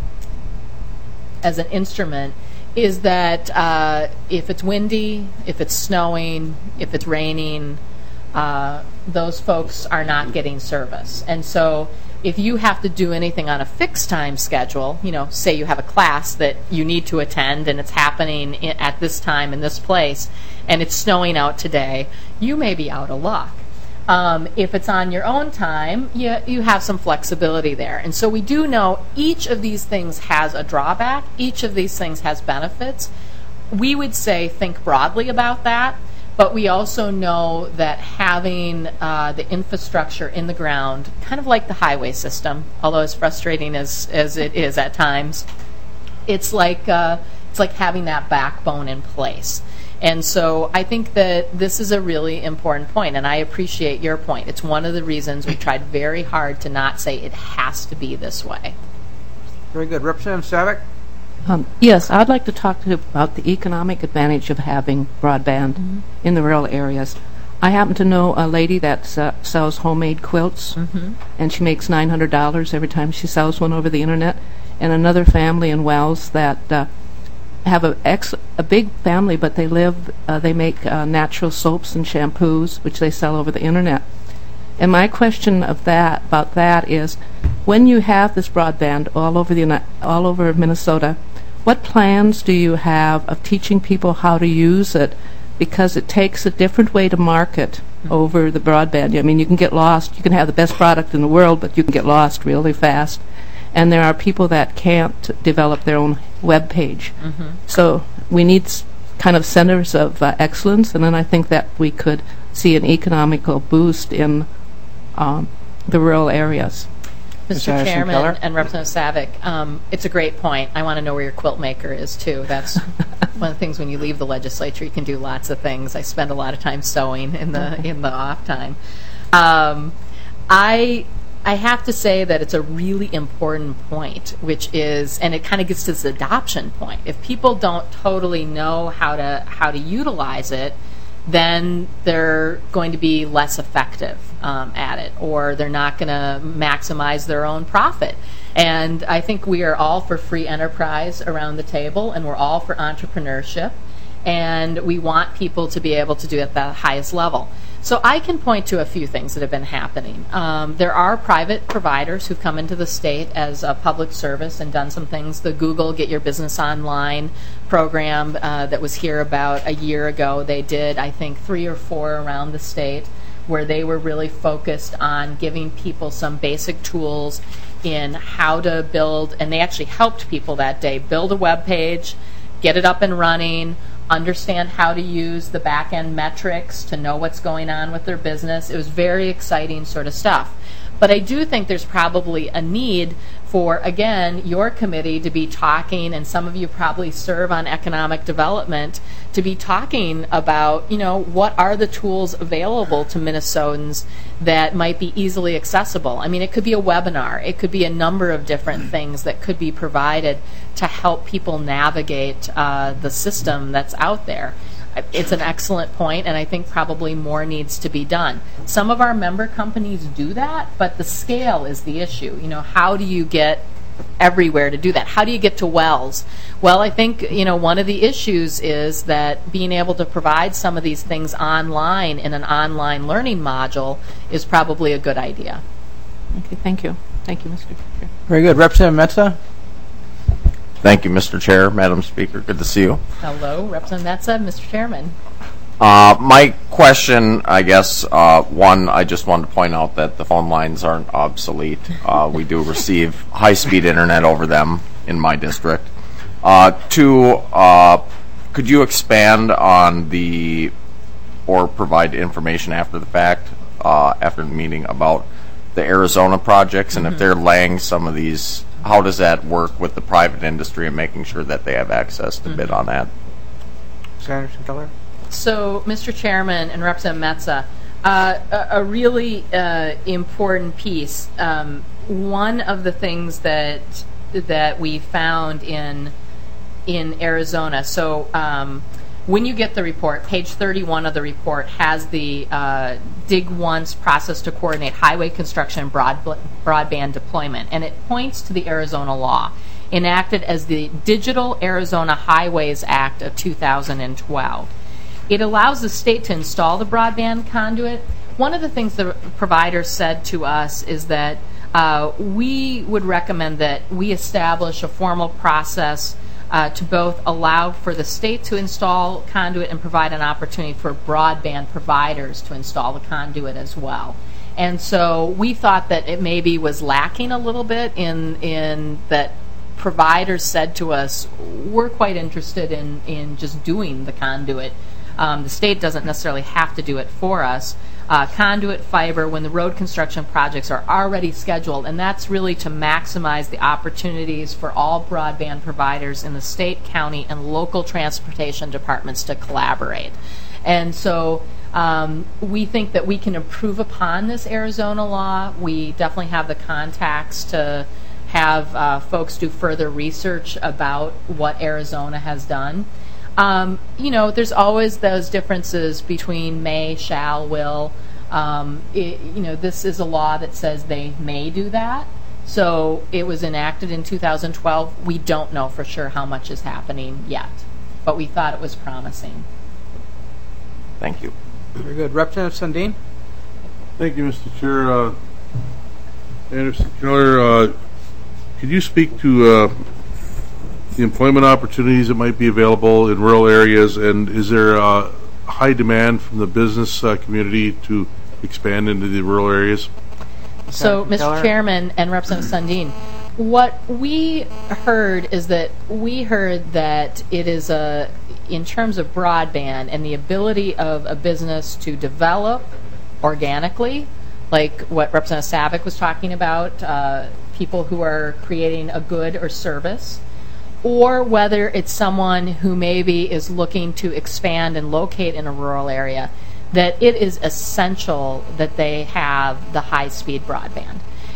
as an instrument is that uh, if it's windy, if it's snowing, if it's raining, uh, those folks are not getting service. And so if you have to do anything on a fixed time schedule, you know, say you have a class that you need to attend and it's happening in, at this time in this place, and it's snowing out today, you may be out of luck. Um, if it's on your own time, you, you have some flexibility there. And so we do know each of these things has a drawback. Each of these things has benefits. We would say think broadly about that, but we also know that having uh, the infrastructure in the ground, kind of like the highway system, although as frustrating as, as it is at times, it's like uh, it's like having that backbone in place. And so I think that this is a really important point, and I appreciate your point. It's one of the reasons we tried very hard to not say it has to be this way. Very good. Representative Savick? Um, yes, I'd like to talk to you about the economic advantage of having broadband mm-hmm. in the rural areas. I happen to know a lady that uh, sells homemade quilts, mm-hmm. and she makes nine hundred dollars every time she sells one over the internet, and another family in Wells that uh, have a ex a big family, but they live uh, they make uh, natural soaps and shampoos, which they sell over the internet. And my question of that about that is, when you have this broadband all over the all over Minnesota, what plans do you have of teaching people how to use it? Because it takes a different way to market mm-hmm. over the broadband. I mean, you can get lost. You can have the best product in the world, but you can get lost really fast. And there are people that can't develop their own web page. Mm-hmm. So we need s- kind of centers of uh, excellence, and then I think that we could see an economical boost in um, the rural areas. Mister Miz Chairman Keller? and Representative Savick, um, it's a great point. I want to know where your quilt maker is, too. That's one of the things when you leave the legislature, you can do lots of things. I spend a lot of time sewing in the in the off time. Um, I I have to say that it's a really important point, which is, and it kind of gets to this adoption point. If people don't totally know how to how to utilize it, then they're going to be less effective um, at it, or they're not going to maximize their own profit. And I think we are all for free enterprise around the table, and we're all for entrepreneurship, and we want people to be able to do it at the highest level. So I can point to a few things that have been happening. Um, there are private providers who've come into the state as a public service and done some things. The Google Get Your Business Online program uh, that was here about a year ago, they did, I think, three or four around the state where they were really focused on giving people some basic tools in how to build, and they actually helped people that day build a web page, get it up and running, understand how to use the back-end metrics to know what's going on with their business. It was very exciting sort of stuff. But I do think there's probably a need for, again, your committee to be talking, and some of you probably serve on economic development, to be talking about, you know, what are the tools available to Minnesotans that might be easily accessible. I mean, it could be a webinar. It could be a number of different things that could be provided to help people navigate uh, the system that's out there. It's an excellent point, and I think probably more needs to be done. Some of our member companies do that, but the scale is the issue. You know, how do you get everywhere to do that? How do you get to Wells? Well, I think, you know, one of the issues is that being able to provide some of these things online in an online learning module is probably a good idea. Okay, thank you. Thank you, Mister Chair. Very good. Representative Metsa? Thank you, Mister Chair, Madam Speaker. Good to see you. Hello, Representative Metsa, Mister Chairman. Uh, my question, I guess, uh, one, I just wanted to point out that the phone lines aren't obsolete. Uh, we do receive high-speed internet over them in my district. Uh, two, uh, could you expand on the, or provide information after the fact, uh, after the meeting, about the Arizona projects, and mm-hmm. if they're laying some of these, how does that work with the private industry and making sure that they have access to mm-hmm. bid on that? Senator Keller? So, Mister Chairman and Representative Metsa, uh, a, a really uh, important piece. Um, one of the things that that we found in in Arizona. So, um, when you get the report, page thirty-one of the report has the uh, Dig Once process to coordinate highway construction and broad, broadband deployment, and it points to the Arizona law, enacted as the Digital Arizona Highways Act of two thousand twelve. It allows the state to install the broadband conduit. One of the things the provider said to us is that uh, we would recommend that we establish a formal process uh, to both allow for the state to install conduit and provide an opportunity for broadband providers to install the conduit as well. And so we thought that it maybe was lacking a little bit in in that providers said to us, we're quite interested in, in just doing the conduit. Um, the state doesn't necessarily have to do it for us. Uh, conduit fiber when the road construction projects are already scheduled, and that's really to maximize the opportunities for all broadband providers in the state, county, and local transportation departments to collaborate. And so um, we think that we can improve upon this Arizona law. We definitely have the contacts to have uh, folks do further research about what Arizona has done. Um, you know, there's always those differences between may, shall, will. Um, it, you know, this is a law that says they may do that. So it was enacted in two thousand twelve. We don't know for sure how much is happening yet, but we thought it was promising. Thank you. Very good. Representative Sundin? Thank you, Mister Chair. Uh, Anderson Keller, uh, could you speak to uh, the employment opportunities that might be available in rural areas, and is there uh, high demand from the business uh, community to expand into the rural areas? So, Mister Chairman and Representative Sundin, what we heard is that we heard that it is a, in terms of broadband and the ability of a business to develop organically, like what Representative Savick was talking about, uh, people who are creating a good or service, or whether it's someone who maybe is looking to expand and locate in a rural area, that it is essential that they have the high-speed broadband.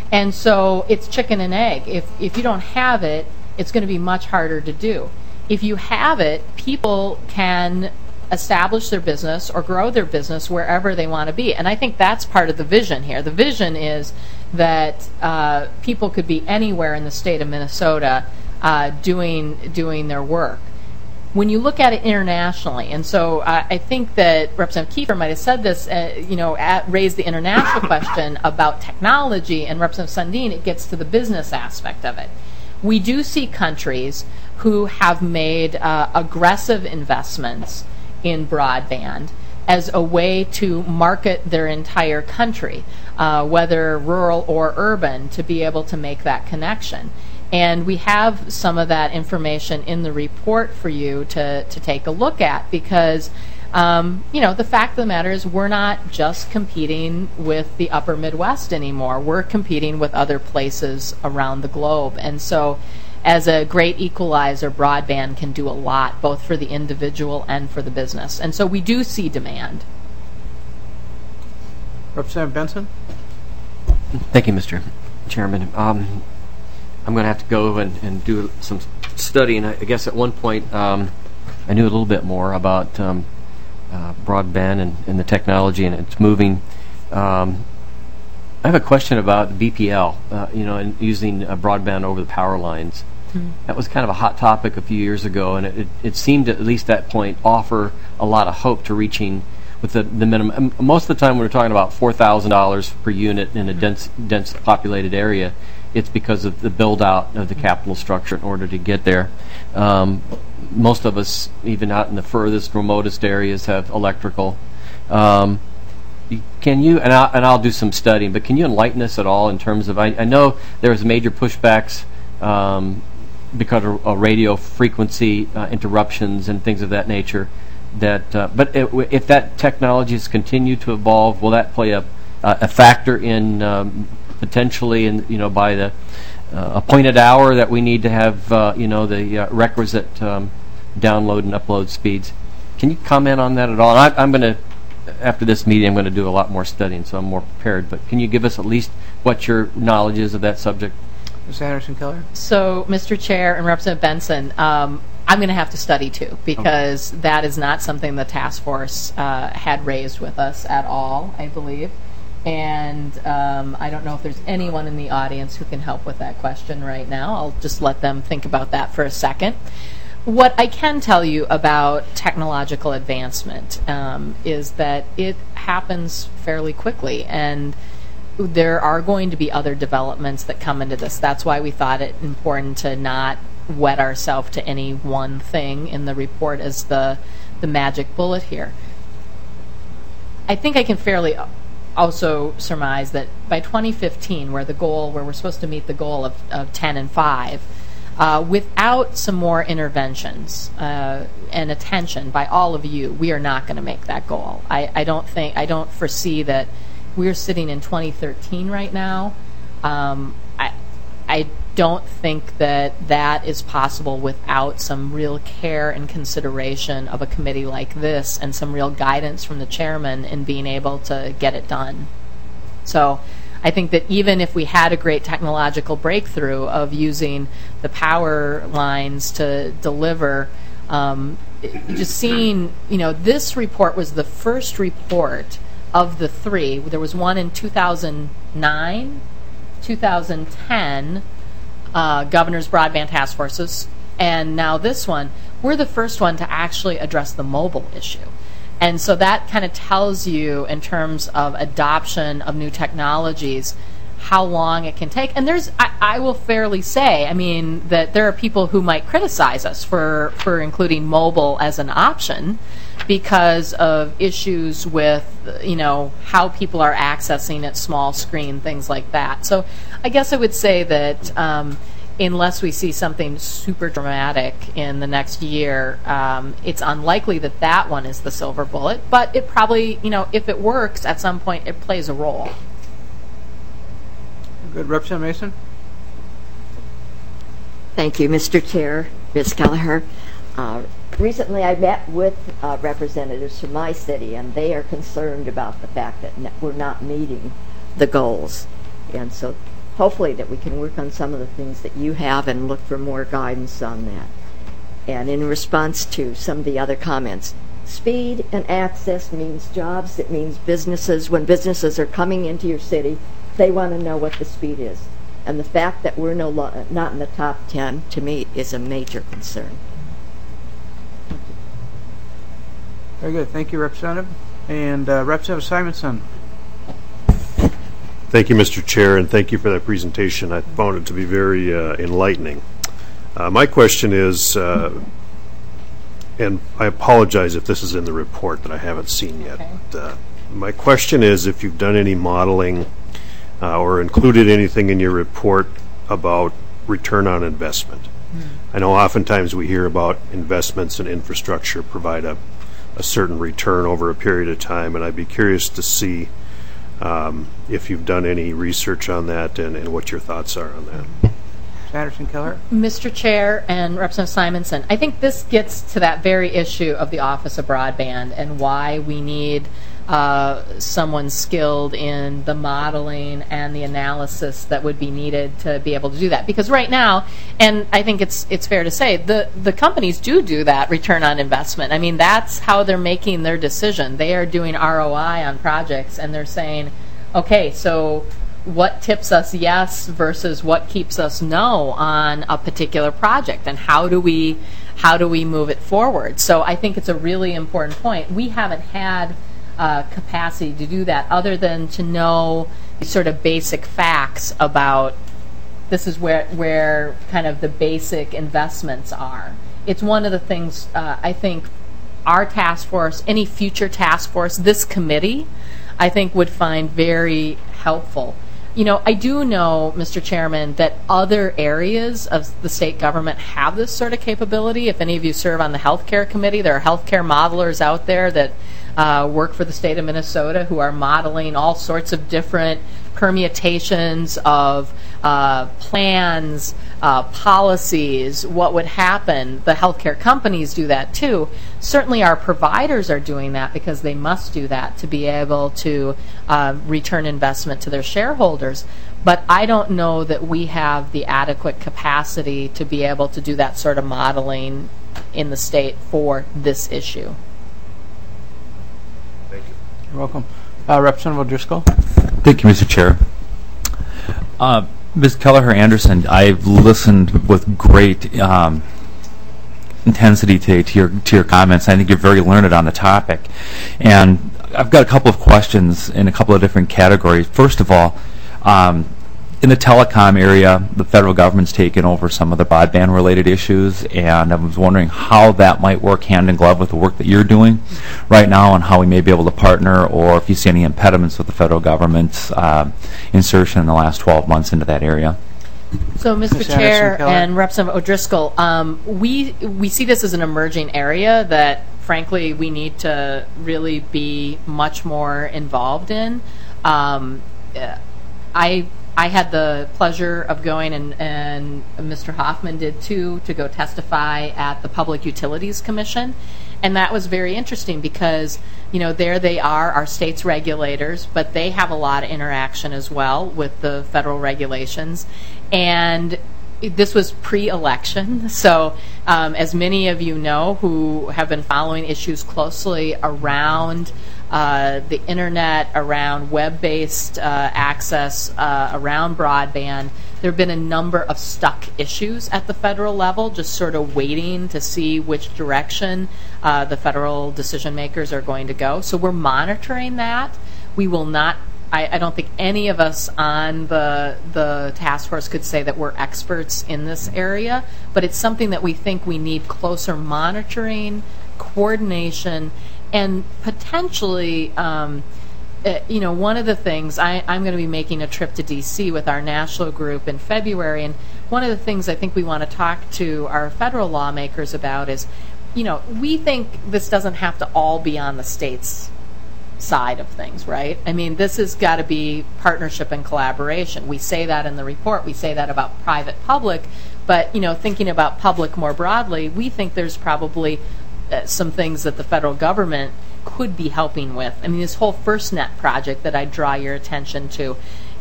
And so it's chicken and egg. If, if you don't have it, it's going to be much harder to do. If you have it, people can establish their business or grow their business wherever they want to be. And I think that's part of the vision here. The vision is that uh, people could be anywhere in the state of Minnesota uh, doing doing their work. When you look at it internationally, and so uh, I think that Representative Kiefer might have said this, uh, you know, at, raised the international question about technology, and Representative Sundin, it gets to the business aspect of it. We do see countries who have made uh, aggressive investments in broadband as a way to market their entire country, uh, whether rural or urban, to be able to make that connection. And we have some of that information in the report for you to, to take a look at, because um, you know, the fact of the matter is we're not just competing with the upper Midwest anymore. We're competing with other places around the globe. And so as a great equalizer, broadband can do a lot, both for the individual and for the business. And so we do see demand. Representative Benson? Thank you, Mister Chairman. Um, I'm going to have to go and, and do some study, and I, I guess at one point um, I knew a little bit more about um, uh, broadband and, and the technology, and it's moving. Um, I have a question about B P L, uh, you know, and using uh, broadband over the power lines. Mm-hmm. That was kind of a hot topic a few years ago, and it, it, it seemed to, at least at that point, offer a lot of hope to reaching with the, the minimum. Most of the time when we're talking about four thousand dollars per unit in a dense, dense populated area, it's because of the build-out of the capital structure in order to get there. Um, most of us, even out in the furthest, remotest areas, have electrical. Um, can you, and I'll, and I'll do some studying, but can you enlighten us at all in terms of, I, I know there was major pushbacks um, because of uh, radio frequency uh, interruptions and things of that nature, that, uh, but it, if that technology has continued to evolve, will that play a, a factor in um, potentially, in, you know, by the uh, appointed hour that we need to have, uh, you know, the uh, requisite um, download and upload speeds? Can you comment on that at all? And I, I'm going to, after this meeting, I'm going to do a lot more studying, so I'm more prepared. But can you give us at least what your knowledge is of that subject? Miz Anderson-Keller? So, Mister Chair and Representative Benson, um, I'm going to have to study too, because okay. that is not something the task force uh, had raised with us at all, I believe. And um, I don't know if there's anyone in the audience who can help with that question right now. I'll just let them think about that for a second. What I can tell you about technological advancement um, is that it happens fairly quickly, and there are going to be other developments that come into this. That's why we thought it important to not wed ourselves to any one thing in the report as the, the magic bullet here. I think I can fairly also surmise that by twenty fifteen, where the goal, where we're supposed to meet the goal of, of ten and five, uh, without some more interventions uh, and attention by all of you, we are not going to make that goal. I, I don't think, I don't foresee that we're sitting in twenty thirteen right now. Um, I, I don't think that that is possible without some real care and consideration of a committee like this and some real guidance from the chairman in being able to get it done. So I think that even if we had a great technological breakthrough of using the power lines to deliver, um, just seeing, you know, this report was the first report of the three. There was one in two thousand nine, two thousand ten, uh, Governor's Broadband Task Forces, and now this one. We're the first one to actually address the mobile issue. And so that kind of tells you, in terms of adoption of new technologies, how long it can take. And there's, I, I will fairly say, I mean, that there are people who might criticize us for, for including mobile as an option because of issues with, you know, how people are accessing it, small screen, things like that. So I guess I would say that um, unless we see something super dramatic in the next year, um, it's unlikely that that one is the silver bullet. But it probably, you know, if it works, at some point it plays a role. Good. Representative Mason? Thank you, Mister Chair, Miz Kelleher. Uh, recently I met with uh, representatives from my city, and they are concerned about the fact that we're not meeting the goals. And so hopefully that we can work on some of the things that you have and look for more guidance on that. And in response to some of the other comments, speed and access means jobs, it means businesses. When businesses are coming into your city, they want to know what the speed is. And the fact that we're no lo- not in the top ten, to me, is a major concern. Very good. Thank you, Representative. And uh, Representative Simonson. Thank you, Mister Chair, and thank you for that presentation. I found it to be very uh, enlightening. Uh, my question is, uh, and I apologize if this is in the report that I haven't seen yet. Okay. Uh, my question is if you've done any modeling uh, or included anything in your report about return on investment. Mm. I know oftentimes we hear about investments in infrastructure provide a, a certain return over a period of time, and I'd be curious to see um, if you've done any research on that and, and what your thoughts are on that. Anderson Keller. Mister Chair and Representative Simonson, I think this gets to that very issue of the Office of Broadband and why we need uh, someone skilled in the modeling and the analysis that would be needed to be able to do that. Because right now, and I think it's it's fair to say, the, the companies do do that return on investment. I mean, that's how they're making their decision. They are doing R O I on projects, and they're saying, okay, so what tips us yes versus what keeps us no on a particular project, and how do we how do we move it forward? So I think it's a really important point. We haven't had uh, capacity to do that other than to know sort of basic facts about this is where where kind of the basic investments are. It's one of the things uh, I think our task force, any future task force, this committee, I think would find very helpful. You know, I do know, Mister Chairman, that other areas of the state government have this sort of capability. If any of you serve on the healthcare committee, there are healthcare modelers out there that uh, work for the state of Minnesota who are modeling all sorts of different permutations of uh, plans, uh, policies, what would happen. The healthcare companies do that too. Certainly our providers are doing that because they must do that to be able to uh, return investment to their shareholders. But I don't know that we have the adequate capacity to be able to do that sort of modeling in the state for this issue. Thank you. You're welcome. Uh, Representative O'Driscoll. Thank you, Mister Chair. Uh, Miz Kelleher-Anderson, I've listened with great um, intensity to, to your to your comments. I think you're very learned on the topic, and I've got a couple of questions in a couple of different categories. First of all, um, in the telecom area, the federal government's taken over some of the broadband-related issues, and I was wondering how that might work hand in glove with the work that you're doing right now, and how we may be able to partner, or if you see any impediments with the federal government's uh, insertion in the last twelve months into that area. So, Mister Miz Chair Anderson-Keller. and Representative O'Driscoll, um, we we see this as an emerging area that, frankly, we need to really be much more involved in. Um, I. I had the pleasure of going, and, and Mister Hoffman did too, to go testify at the Public Utilities Commission. And that was very interesting because, you know, there they are, our state's regulators, but they have a lot of interaction as well with the federal regulations. And this was pre-election, so um, as many of you know who have been following issues closely around uh, the internet, around web-based uh, access, uh, around broadband, there have been a number of stuck issues at the federal level, just sort of waiting to see which direction uh, the federal decision makers are going to go. So we're monitoring that. We will not I, I don't think any of us on the the task force could say that we're experts in this area, but it's something that we think we need closer monitoring, coordination, and potentially, um, uh, you know, one of the things, I, I'm going to be making a trip to D C with our national group in February, and one of the things I think we want to talk to our federal lawmakers about is, you know, we think this doesn't have to all be on the states side of things, right? I mean, this has got to be partnership and collaboration. We say that in the report. We say that about private-public, but, you know, thinking about public more broadly, we think there's probably uh, some things that the federal government could be helping with. I mean, this whole FirstNet project that I draw your attention to,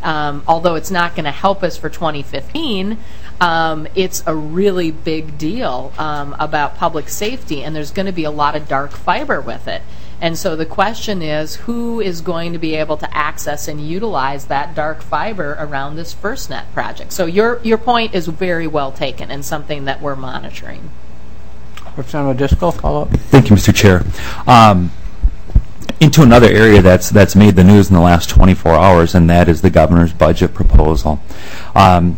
um, although it's not going to help us for twenty fifteen, um, it's a really big deal um, about public safety, and there's going to be a lot of dark fiber with it. And so the question is, who is going to be able to access and utilize that dark fiber around this FirstNet project? So your your point is very well taken and something that we're monitoring. Representative Driscoll, follow up. Thank you, Mister Chair. Um, into another area that's that's made the news in the last twenty-four hours, and that is the governor's budget proposal. Um,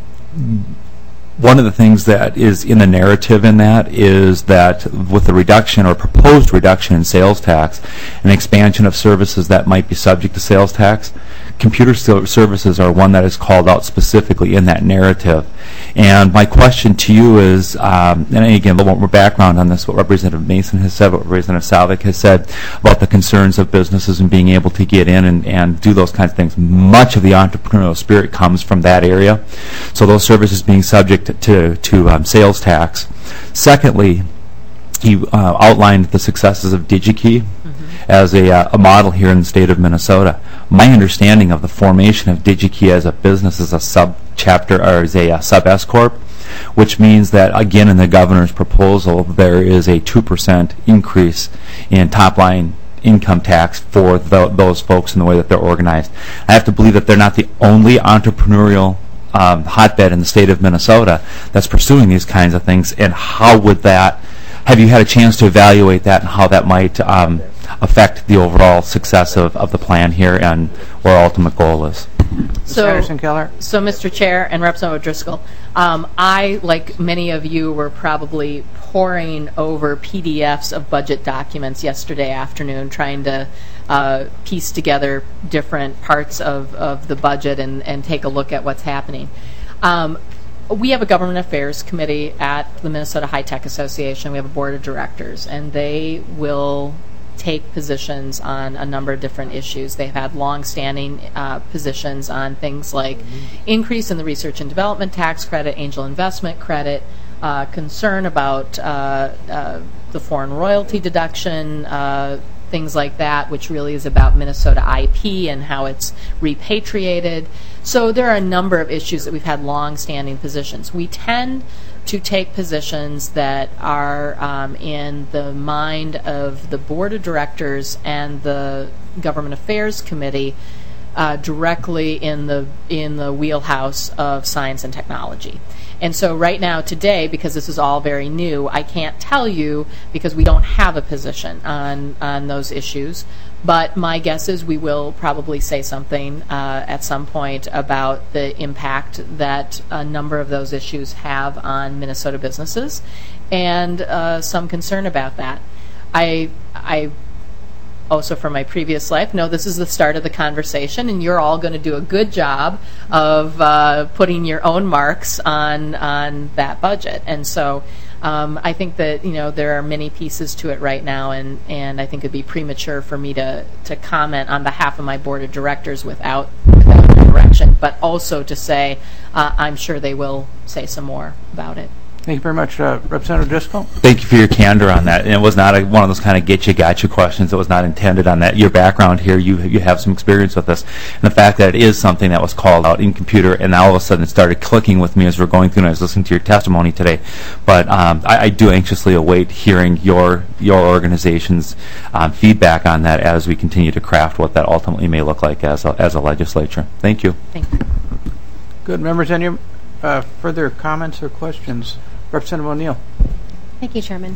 One of the things that is in the narrative in that is that with the reduction or proposed reduction in sales tax and expansion of services that might be subject to sales tax, computer services are one that is called out specifically in that narrative. And my question to you is, um, and again, a little more background on this, what Representative Mason has said, what Representative Salvik has said about the concerns of businesses and being able to get in and, and do those kinds of things. Much of the entrepreneurial spirit comes from that area. So those services being subject to, to, to um, sales tax. Secondly, he uh, outlined the successes of DigiKey mm-hmm. as a, uh, a model here in the state of Minnesota. My understanding of the formation of DigiKey as a business is a sub-chapter or as a uh, sub-S corp, which means that, again, in the governor's proposal, there is a two percent increase in top-line income tax for the, those folks in the way that they're organized. I have to believe that they're not the only entrepreneurial um, hotbed in the state of Minnesota that's pursuing these kinds of things, and how would that, have you had a chance to evaluate that and how that might um, affect the overall success of, of the plan here and what our ultimate goal is? So, Anderson Keller. So, Mister Chair and Representative Driscoll, um, I, like many of you, were probably poring over P D Fs of budget documents yesterday afternoon, trying to uh, piece together different parts of, of the budget and, and take a look at what's happening. Um, we have a government affairs committee at the Minnesota High Tech Association. We have a board of directors, and they will take positions on a number of different issues. They've had long-standing uh, positions on things like increase in the research and development tax credit, angel investment credit, uh, concern about uh, uh, the foreign royalty deduction, uh, things like that, which really is about Minnesota I P and how it's repatriated. So there are a number of issues that we've had long-standing positions. We tend to take positions that are um, in the mind of the board of directors and the government affairs committee uh, directly in the in the wheelhouse of science and technology. And so right now, today, because this is all very new, I can't tell you because we don't have a position on, on those issues. But my guess is we will probably say something uh, at some point about the impact that a number of those issues have on Minnesota businesses, and uh, some concern about that. I, I also, from my previous life, know this is the start of the conversation, and you're all going to do a good job of uh, putting your own marks on on that budget. And so Um, I think that, you know, there are many pieces to it right now, and, and I think it would be premature for me to, to comment on behalf of my board of directors without, without direction, but also to say uh, I'm sure they will say some more about it. Thank you very much, uh, Representative Driscoll. Thank you for your candor on that. And it was not a, one of those kind of get you, gotcha questions. It was not intended on that. Your background here, you you have some experience with this. And the fact that it is something that was called out in computer, and now all of a sudden it started clicking with me as we're going through and I was listening to your testimony today. But um, I, I do anxiously await hearing your your organization's um, feedback on that as we continue to craft what that ultimately may look like as a, as a legislature. Thank you. Thank you. Good. Members, any uh, further comments or questions? Representative O'Neill. Thank you, Chairman.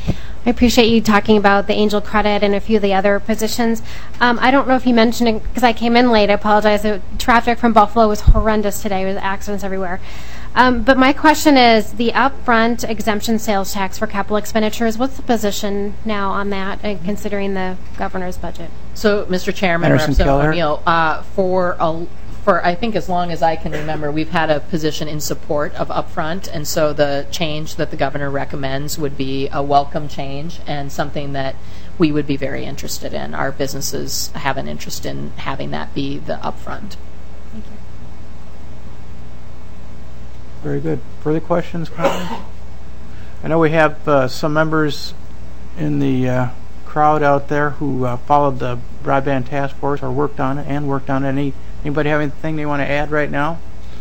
I appreciate you talking about the angel credit and a few of the other positions. Um, I don't know if you mentioned it because I came in late. I apologize. The traffic from Buffalo was horrendous today with accidents everywhere. Um, but my question is the upfront exemption sales tax for capital expenditures. What's the position now on that, uh, considering the governor's budget? So, Mister Chairman, Representative O'Neill, uh, for a For I think as long as I can remember, we've had a position in support of upfront, and so the change that the governor recommends would be a welcome change and something that we would be very interested in. Our businesses have an interest in having that be the upfront. Thank you. Very good. Further questions, comments? I know we have uh, some members in the uh, crowd out there who uh, followed the broadband task force or worked on it and worked on it. Any Anybody have anything they want to add right now?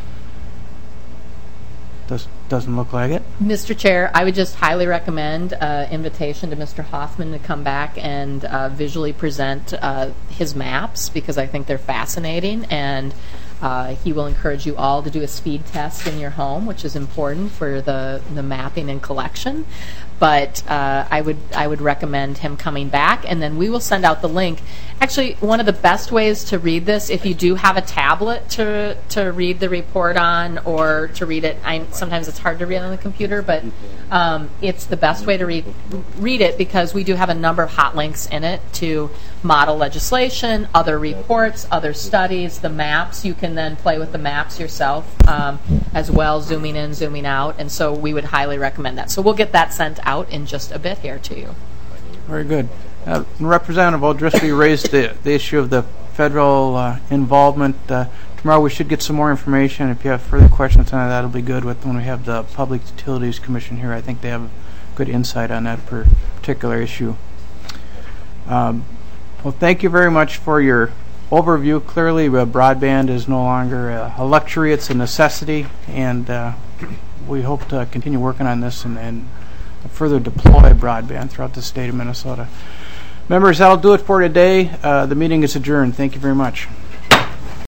Does, doesn't look like it. Mister Chair, I would just highly recommend uh, invitation to Mister Hoffman to come back and uh, visually present uh, his maps, because I think they're fascinating, and uh, he will encourage you all to do a speed test in your home, which is important for the, the mapping and collection. But uh, I would I would recommend him coming back, and then we will send out the link. Actually, one of the best ways to read this, if you do have a tablet to to read the report on, or to read it, I, sometimes it's hard to read on the computer, but um, it's the best way to read read it, because we do have a number of hot links in it to model legislation, other reports, other studies, the maps. You can then play with the maps yourself um, as well, zooming in, zooming out, and so we would highly recommend that. So we'll get that sent out in just a bit here to you. Very good. Uh, Representative O'Driscoll raised the, the issue of the federal uh, involvement. Uh, tomorrow we should get some more information. If you have further questions on that, that'll be good with when we have the Public Utilities Commission here. I think they have good insight on that per particular issue. Um, well, thank you very much for your overview. Clearly, uh, broadband is no longer a, a luxury, it's a necessity, and uh, we hope to continue working on this and, and further deploy broadband throughout the state of Minnesota. Members, that'll do it for today. Uh, the meeting is adjourned. Thank you very much.